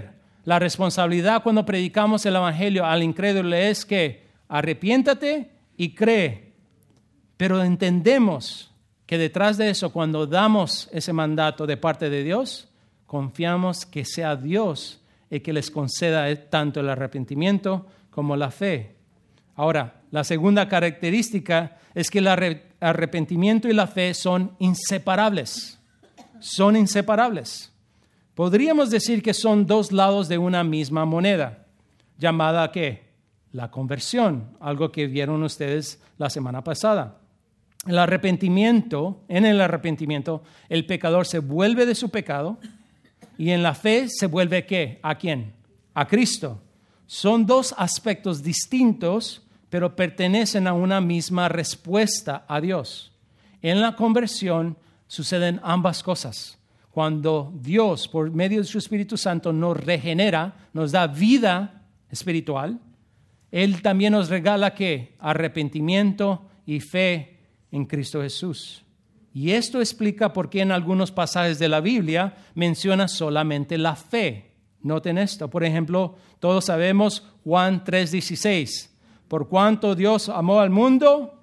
La responsabilidad cuando predicamos el Evangelio al incrédulo es que arrepiéntate y cree. Pero entendemos que detrás de eso, cuando damos ese mandato de parte de Dios, confiamos que sea Dios el que les conceda tanto el arrepentimiento como la fe. Ahora, la segunda característica es que el arrepentimiento y la fe son inseparables. Son inseparables. Podríamos decir que son dos lados de una misma moneda, llamada ¿qué? La conversión, algo que vieron ustedes la semana pasada. En el arrepentimiento, el pecador se vuelve de su pecado y en la fe se vuelve ¿qué? ¿A quién? A Cristo. Son dos aspectos distintos, pero pertenecen a una misma respuesta a Dios. En la conversión suceden ambas cosas. Cuando Dios, por medio de su Espíritu Santo, nos regenera, nos da vida espiritual, Él también nos regala ¿qué? Arrepentimiento y fe en Cristo Jesús. Y esto explica por qué en algunos pasajes de la Biblia menciona solamente la fe. Noten esto. Por ejemplo, todos sabemos Juan 3:16. Por cuanto Dios amó al mundo,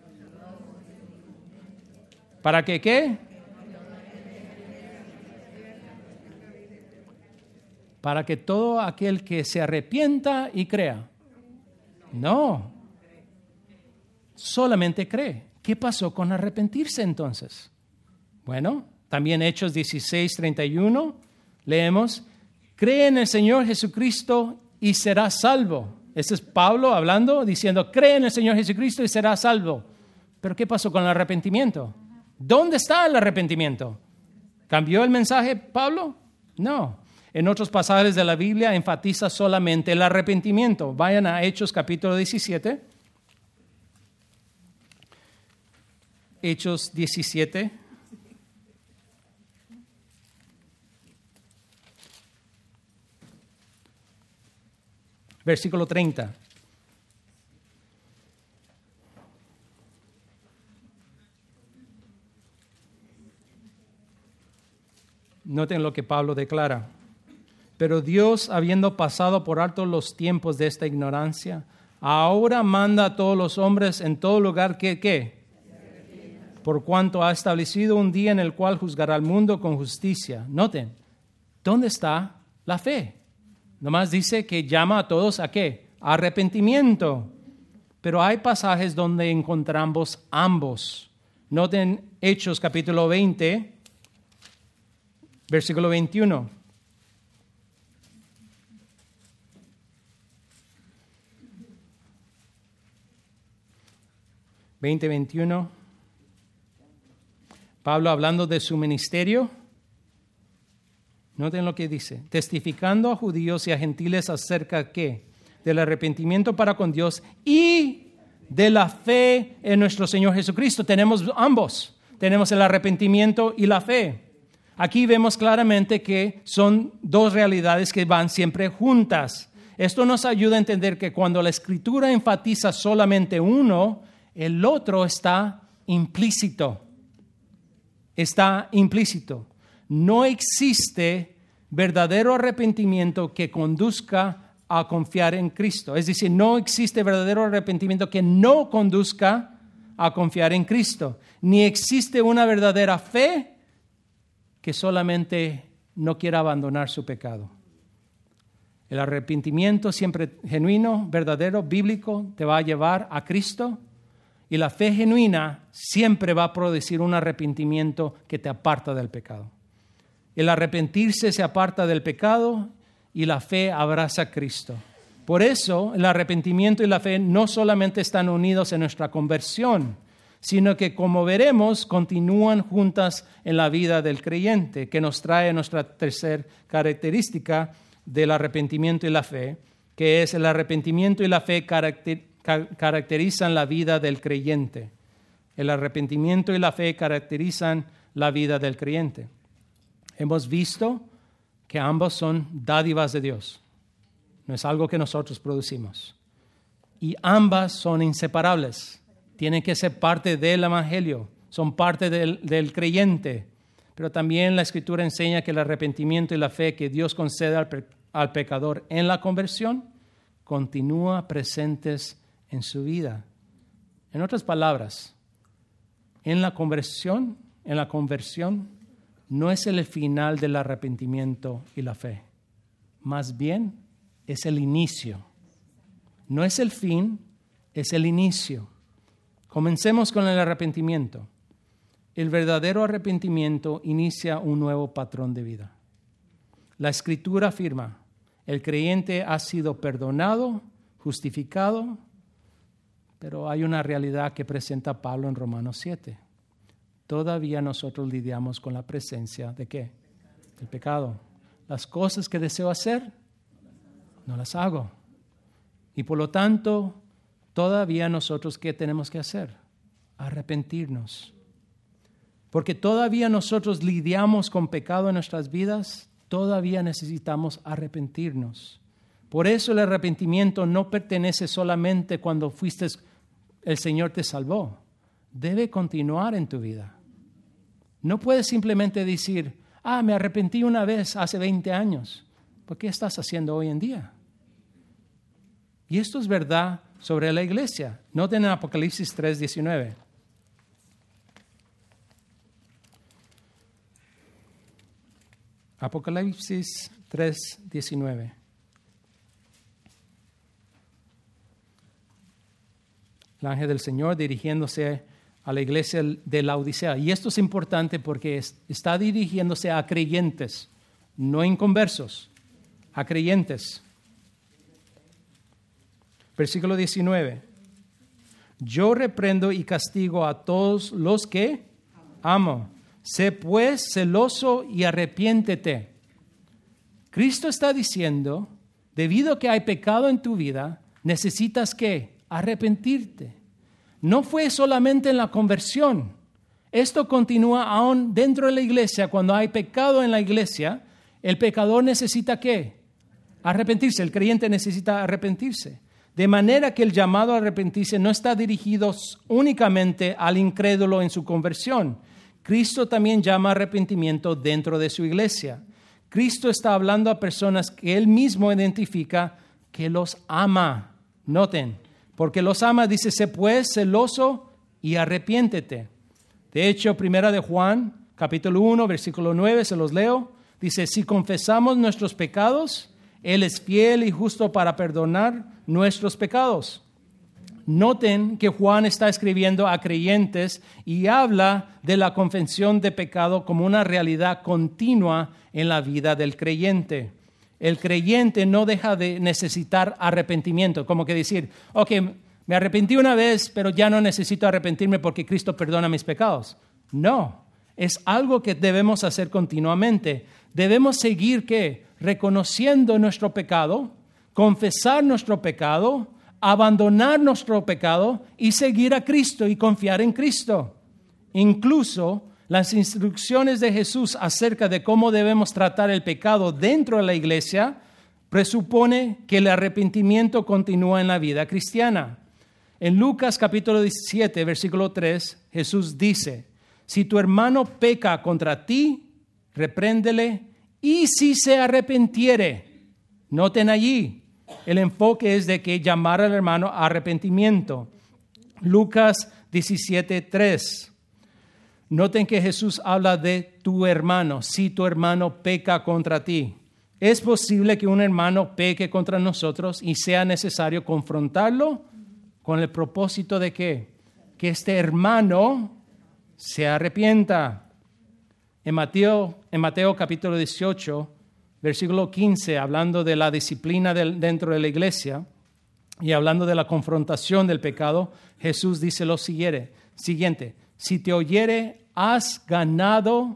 ¿para que qué? Para que todo aquel que se arrepienta y crea. No. Solamente cree. ¿Qué pasó con arrepentirse entonces? Bueno, también Hechos 16:31 leemos, cree en el Señor Jesucristo y serás salvo. Este es Pablo hablando, diciendo, cree en el Señor Jesucristo y serás salvo. Pero ¿qué pasó con el arrepentimiento? ¿Dónde está el arrepentimiento? ¿Cambió el mensaje Pablo? No. En otros pasajes de la Biblia enfatiza solamente el arrepentimiento. Vayan a Hechos capítulo 17. Hechos 17. Versículo 30. Noten lo que Pablo declara. Pero Dios, habiendo pasado por alto los tiempos de esta ignorancia, ahora manda a todos los hombres en todo lugar que, ¿qué? Por cuanto ha establecido un día en el cual juzgará al mundo con justicia. Noten, ¿dónde está la fe? Nomás dice que llama a todos ¿a qué? Arrepentimiento. Pero hay pasajes donde encontramos ambos. Noten Hechos capítulo 20, versículo 21. 20:21. Pablo hablando de su ministerio. Noten lo que dice. Testificando a judíos y a gentiles acerca ¿qué? Del arrepentimiento para con Dios y de la fe en nuestro Señor Jesucristo. Tenemos ambos. Tenemos el arrepentimiento y la fe. Aquí vemos claramente que son dos realidades que van siempre juntas. Esto nos ayuda a entender que cuando la Escritura enfatiza solamente uno, el otro está implícito. Está implícito. No existe verdadero arrepentimiento que conduzca a confiar en Cristo. Es decir, no existe verdadero arrepentimiento que no conduzca a confiar en Cristo. Ni existe una verdadera fe que solamente no quiera abandonar su pecado. El arrepentimiento siempre genuino, verdadero, bíblico, te va a llevar a Cristo. Y la fe genuina siempre va a producir un arrepentimiento que te aparta del pecado. El arrepentirse se aparta del pecado y la fe abraza a Cristo. Por eso el arrepentimiento y la fe no solamente están unidos en nuestra conversión, sino que, como veremos, continúan juntas en la vida del creyente, que nos trae nuestra tercera característica del arrepentimiento y la fe, que es el arrepentimiento y la fe caracterizan la vida del creyente. El arrepentimiento y la fe caracterizan la vida del creyente. Hemos visto que ambos son dádivas de Dios. No es algo que nosotros producimos. Y ambas son inseparables. Tienen que ser parte del Evangelio. Son parte del creyente. Pero también la Escritura enseña que el arrepentimiento y la fe que Dios concede al pecador en la conversión, continúa presentes en su vida. En otras palabras, en la conversión no es el final del arrepentimiento y la fe. Más bien es el inicio. No es el fin, es el inicio. Comencemos con el arrepentimiento. El verdadero arrepentimiento inicia un nuevo patrón de vida. La Escritura afirma, el creyente ha sido perdonado, justificado, pero hay una realidad que presenta Pablo en Romanos 7. Todavía nosotros lidiamos con la presencia ¿de qué? Del pecado. Las cosas que deseo hacer, no las hago. Y por lo tanto, todavía nosotros ¿qué tenemos que hacer? Arrepentirnos. Porque todavía nosotros lidiamos con pecado en nuestras vidas, todavía necesitamos arrepentirnos. Por eso el arrepentimiento no pertenece solamente cuando el Señor te salvó. Debe continuar en tu vida. No puedes simplemente decir, me arrepentí una vez hace 20 años. ¿Por qué estás haciendo hoy en día? Y esto es verdad sobre la iglesia. Noten en Apocalipsis 3:19. Apocalipsis 3:19. El ángel del Señor dirigiéndose a la iglesia de Laodicea. Y esto es importante porque está dirigiéndose a creyentes, no inconversos, a creyentes. Versículo 19. Yo reprendo y castigo a todos los que amo. Sé pues celoso y arrepiéntete. Cristo está diciendo, debido a que hay pecado en tu vida, necesitas ¿qué? Arrepentirte. No fue solamente en la conversión. Esto continúa aún dentro de la iglesia. Cuando hay pecado en la iglesia, el pecador necesita ¿qué? Arrepentirse. El creyente necesita arrepentirse. De manera que el llamado a arrepentirse no está dirigido únicamente al incrédulo en su conversión. Cristo también llama arrepentimiento dentro de su iglesia. Cristo está hablando a personas que Él mismo identifica que los ama. Noten, porque los ama, dice, sé pues celoso y arrepiéntete. De hecho, 1 de Juan, capítulo 1, versículo 9, se los leo. Dice, si confesamos nuestros pecados, Él es fiel y justo para perdonar nuestros pecados. Noten que Juan está escribiendo a creyentes y habla de la confesión de pecado como una realidad continua en la vida del creyente. El creyente no deja de necesitar arrepentimiento, como que decir, me arrepentí una vez, pero ya no necesito arrepentirme porque Cristo perdona mis pecados. No, es algo que debemos hacer continuamente. Debemos seguir, ¿qué? Reconociendo nuestro pecado, confesar nuestro pecado, abandonar nuestro pecado y seguir a Cristo y confiar en Cristo. Incluso las instrucciones de Jesús acerca de cómo debemos tratar el pecado dentro de la iglesia presupone que el arrepentimiento continúa en la vida cristiana. En Lucas capítulo 17, versículo 3, Jesús dice, si tu hermano peca contra ti, repréndele, y si se arrepintiere, noten allí, el enfoque es de que llamar al hermano a arrepentimiento. Lucas 17, 3. Noten que Jesús habla de tu hermano, si tu hermano peca contra ti. ¿Es posible que un hermano peque contra nosotros y sea necesario confrontarlo con el propósito de qué? Que este hermano se arrepienta. En Mateo capítulo 18, versículo 15, hablando de la disciplina dentro de la iglesia y hablando de la confrontación del pecado, Jesús dice lo siguiente, si te oyere, ¿has ganado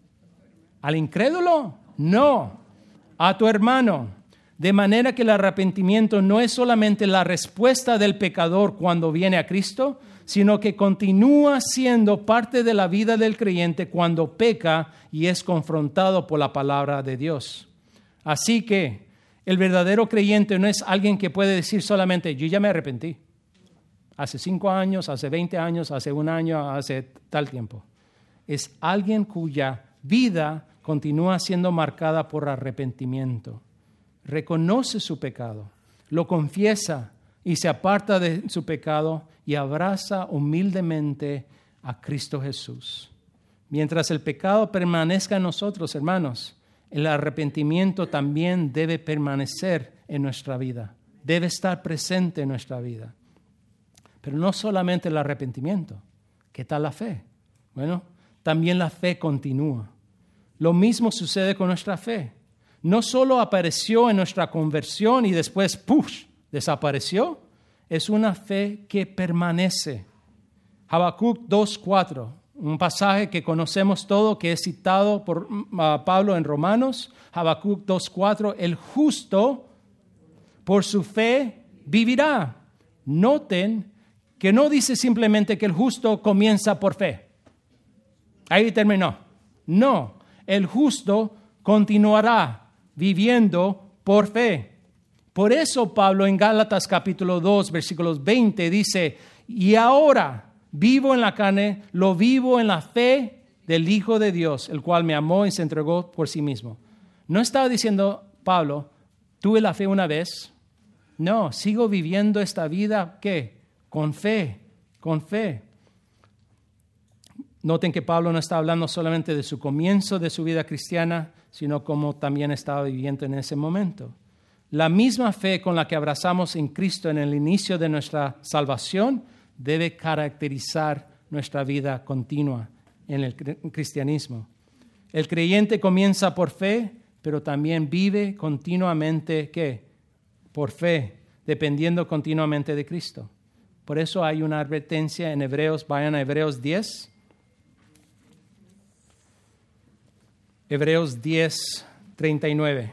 al incrédulo? No, a tu hermano. De manera que el arrepentimiento no es solamente la respuesta del pecador cuando viene a Cristo, sino que continúa siendo parte de la vida del creyente cuando peca y es confrontado por la palabra de Dios. Así que el verdadero creyente no es alguien que puede decir solamente, yo ya me arrepentí. Hace 5 años, hace 20 años, hace 1 año, hace tal tiempo. Es alguien cuya vida continúa siendo marcada por arrepentimiento. reconoce su pecado, lo confiesa y se aparta de su pecado y abraza humildemente a Cristo Jesús. Mientras el pecado permanezca en nosotros, hermanos, el arrepentimiento también debe permanecer en nuestra vida, debe estar presente en nuestra vida. Pero no solamente el arrepentimiento. ¿Qué tal la fe? Bueno, también la fe continúa. Lo mismo sucede con nuestra fe. No solo apareció en nuestra conversión y después, ¡push!, desapareció. Es una fe que permanece. Habacuc 2:4, un pasaje que conocemos todo, que es citado por Pablo en Romanos. Habacuc 2:4, el justo por su fe vivirá. Noten que no dice simplemente que el justo comienza por fe. Ahí terminó. No, el justo continuará viviendo por fe. Por eso Pablo en Gálatas capítulo 2, versículos 20 dice, y ahora vivo en la carne, lo vivo en la fe del Hijo de Dios, el cual me amó y se entregó por sí mismo. No estaba diciendo Pablo, tuve la fe una vez. No, sigo viviendo esta vida, ¿qué? Con fe, con fe. Noten que Pablo no está hablando solamente de su comienzo de su vida cristiana, sino como también estaba viviendo en ese momento. La misma fe con la que abrazamos en Cristo en el inicio de nuestra salvación debe caracterizar nuestra vida continua en el cristianismo. El creyente comienza por fe, pero también vive continuamente, ¿qué? Por fe, dependiendo continuamente de Cristo. Por eso hay una advertencia en Hebreos, vayan a Hebreos 10. Hebreos 10, 39.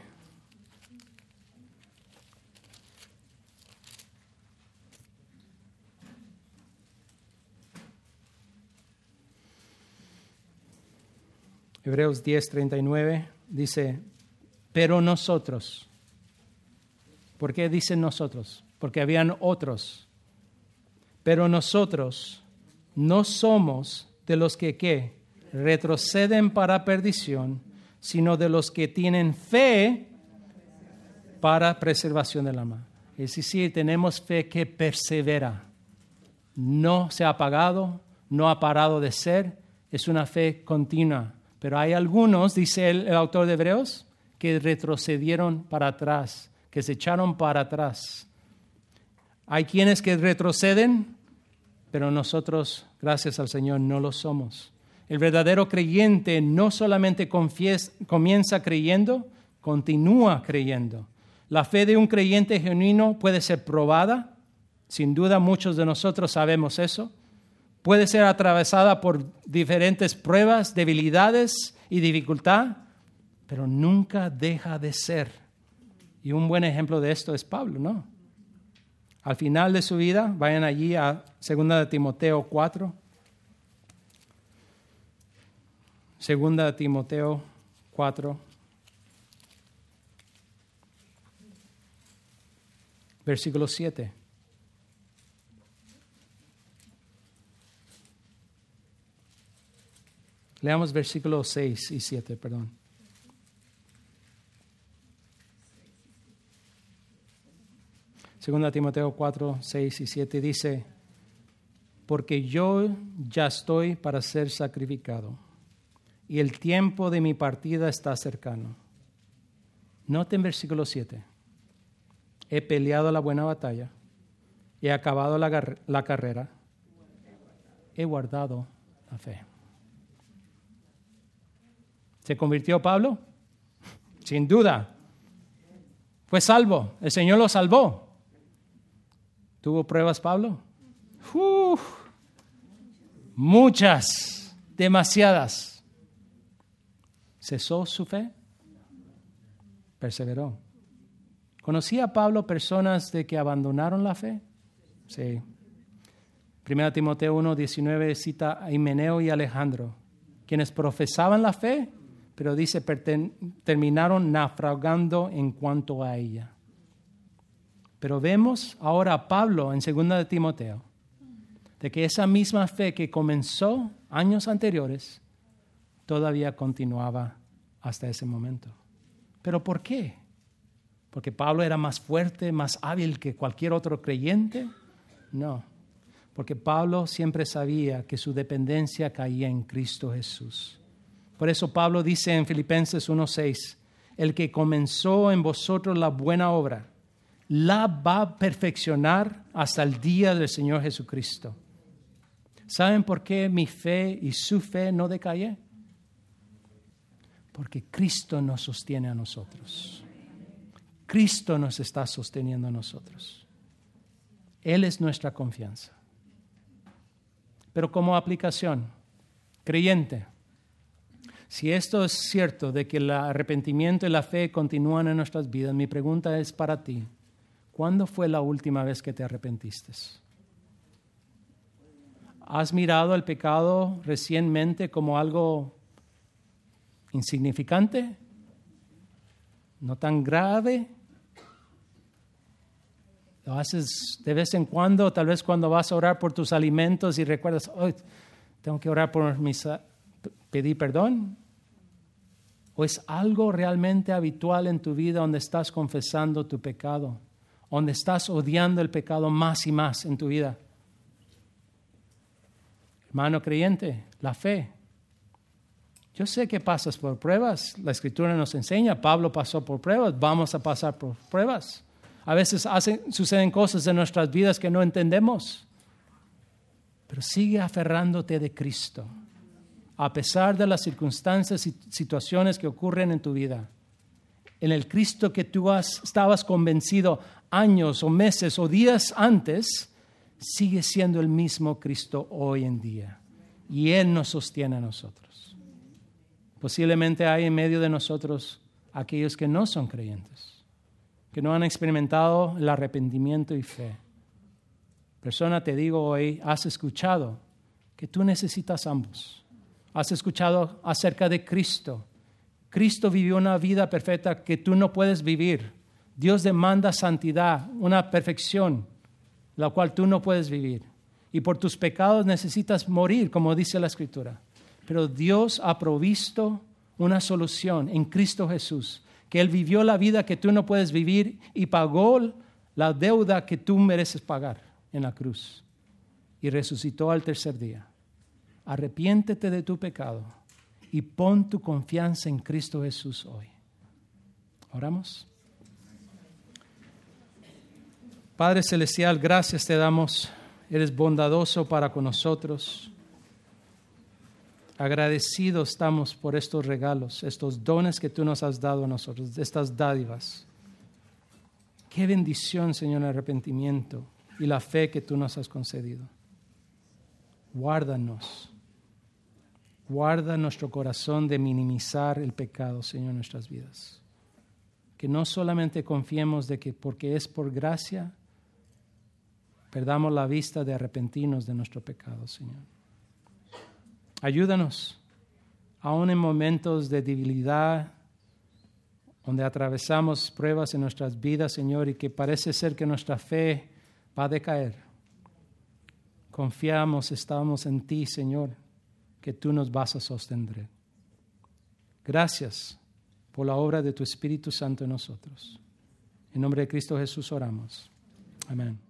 Hebreos 10, 39 dice, pero nosotros. ¿Por qué dicen nosotros? Porque habían otros. Pero nosotros no somos de los que, ¿qué? Retroceden para perdición, sino de los que tienen fe para preservación del alma. Es decir, tenemos fe que persevera. No se ha apagado, no ha parado de ser, es una fe continua. Pero hay algunos, dice el autor de Hebreos, que retrocedieron para atrás, que se echaron para atrás. Hay quienes que retroceden, pero nosotros, gracias al Señor, no lo somos. El verdadero creyente no solamente comienza creyendo, continúa creyendo. La fe de un creyente genuino puede ser probada, sin duda muchos de nosotros sabemos eso. Puede ser atravesada por diferentes pruebas, debilidades y dificultad, pero nunca deja de ser. Y un buen ejemplo de esto es Pablo, ¿no? Al final de su vida, vayan allí a 2 Timoteo 4. 2 Timoteo 4. Versículo 7. Leamos versículos 6 y 7, perdón. Segunda Timoteo 4, 6 y 7 dice, porque yo ya estoy para ser sacrificado y el tiempo de mi partida está cercano. Noten versículo 7. He peleado la buena batalla, he acabado la carrera, he guardado la fe. ¿Se convirtió Pablo? Sin duda. Fue salvo, el Señor lo salvó. ¿Tuvo pruebas Pablo? Muchas, demasiadas. ¿Cesó su fe? Perseveró. ¿Conocía Pablo personas de que abandonaron la fe? Sí. 1 Timoteo 1, 19 cita a Himeneo y Alejandro, quienes profesaban la fe, pero dice, terminaron naufragando en cuanto a ella. Pero vemos ahora a Pablo en 2 Timoteo, de que esa misma fe que comenzó años anteriores, todavía continuaba hasta ese momento. ¿Pero por qué? porque Pablo era más fuerte, más hábil que cualquier otro creyente. No, porque Pablo siempre sabía que su dependencia caía en Cristo Jesús. Por eso Pablo dice en Filipenses 1:6, el que comenzó en vosotros la buena obra, la va a perfeccionar hasta el día del Señor Jesucristo. ¿Saben por qué mi fe y su fe no decae? Porque Cristo nos sostiene a nosotros. Cristo nos está sosteniendo a nosotros. Él es nuestra confianza. Pero como aplicación, creyente, si esto es cierto de que el arrepentimiento y la fe continúan en nuestras vidas, mi pregunta es para ti, ¿cuándo fue la última vez que te arrepentiste? ¿Has mirado el pecado recientemente como algo insignificante? ¿No tan grave? Lo haces de vez en cuando, tal vez cuando vas a orar por tus alimentos y recuerdas, oh, tengo que orar por pedir perdón. ¿O es algo realmente habitual en tu vida donde estás confesando tu pecado, donde estás odiando el pecado más y más en tu vida? Hermano creyente, la fe. Yo sé que pasas por pruebas, la Escritura nos enseña, Pablo pasó por pruebas, vamos a pasar por pruebas. A veces suceden cosas en nuestras vidas que no entendemos, pero sigue aferrándote de Cristo, a pesar de las circunstancias y situaciones que ocurren en tu vida. En el Cristo que tú estabas convencido años o meses o días antes, sigue siendo el mismo Cristo hoy en día. Y Él nos sostiene a nosotros. Posiblemente hay en medio de nosotros aquellos que no son creyentes, que no han experimentado el arrepentimiento y fe. Persona, te digo hoy, has escuchado que tú necesitas ambos. Has escuchado acerca de Cristo. Cristo vivió una vida perfecta que tú no puedes vivir. Dios demanda santidad, una perfección, la cual tú no puedes vivir. Y por tus pecados necesitas morir, como dice la Escritura. Pero Dios ha provisto una solución en Cristo Jesús, que Él vivió la vida que tú no puedes vivir y pagó la deuda que tú mereces pagar en la cruz. Y resucitó al tercer día. Arrepiéntete de tu pecado y pon tu confianza en Cristo Jesús hoy. ¿Oramos? Padre Celestial, gracias te damos. Eres bondadoso para con nosotros. Agradecidos estamos por estos regalos, estos dones que tú nos has dado a nosotros, estas dádivas. Qué bendición, Señor, el arrepentimiento y la fe que tú nos has concedido. Guárdanos. Guarda nuestro corazón de minimizar el pecado, Señor, en nuestras vidas. Que no solamente confiemos de que porque es por gracia, perdamos la vista de arrepentirnos de nuestro pecado, Señor. Ayúdanos, aún en momentos de debilidad, donde atravesamos pruebas en nuestras vidas, Señor, y que parece ser que nuestra fe va a decaer. Confiamos, estamos en ti, Señor, que tú nos vas a sostener. Gracias por la obra de tu Espíritu Santo en nosotros. En nombre de Cristo Jesús oramos. Amén.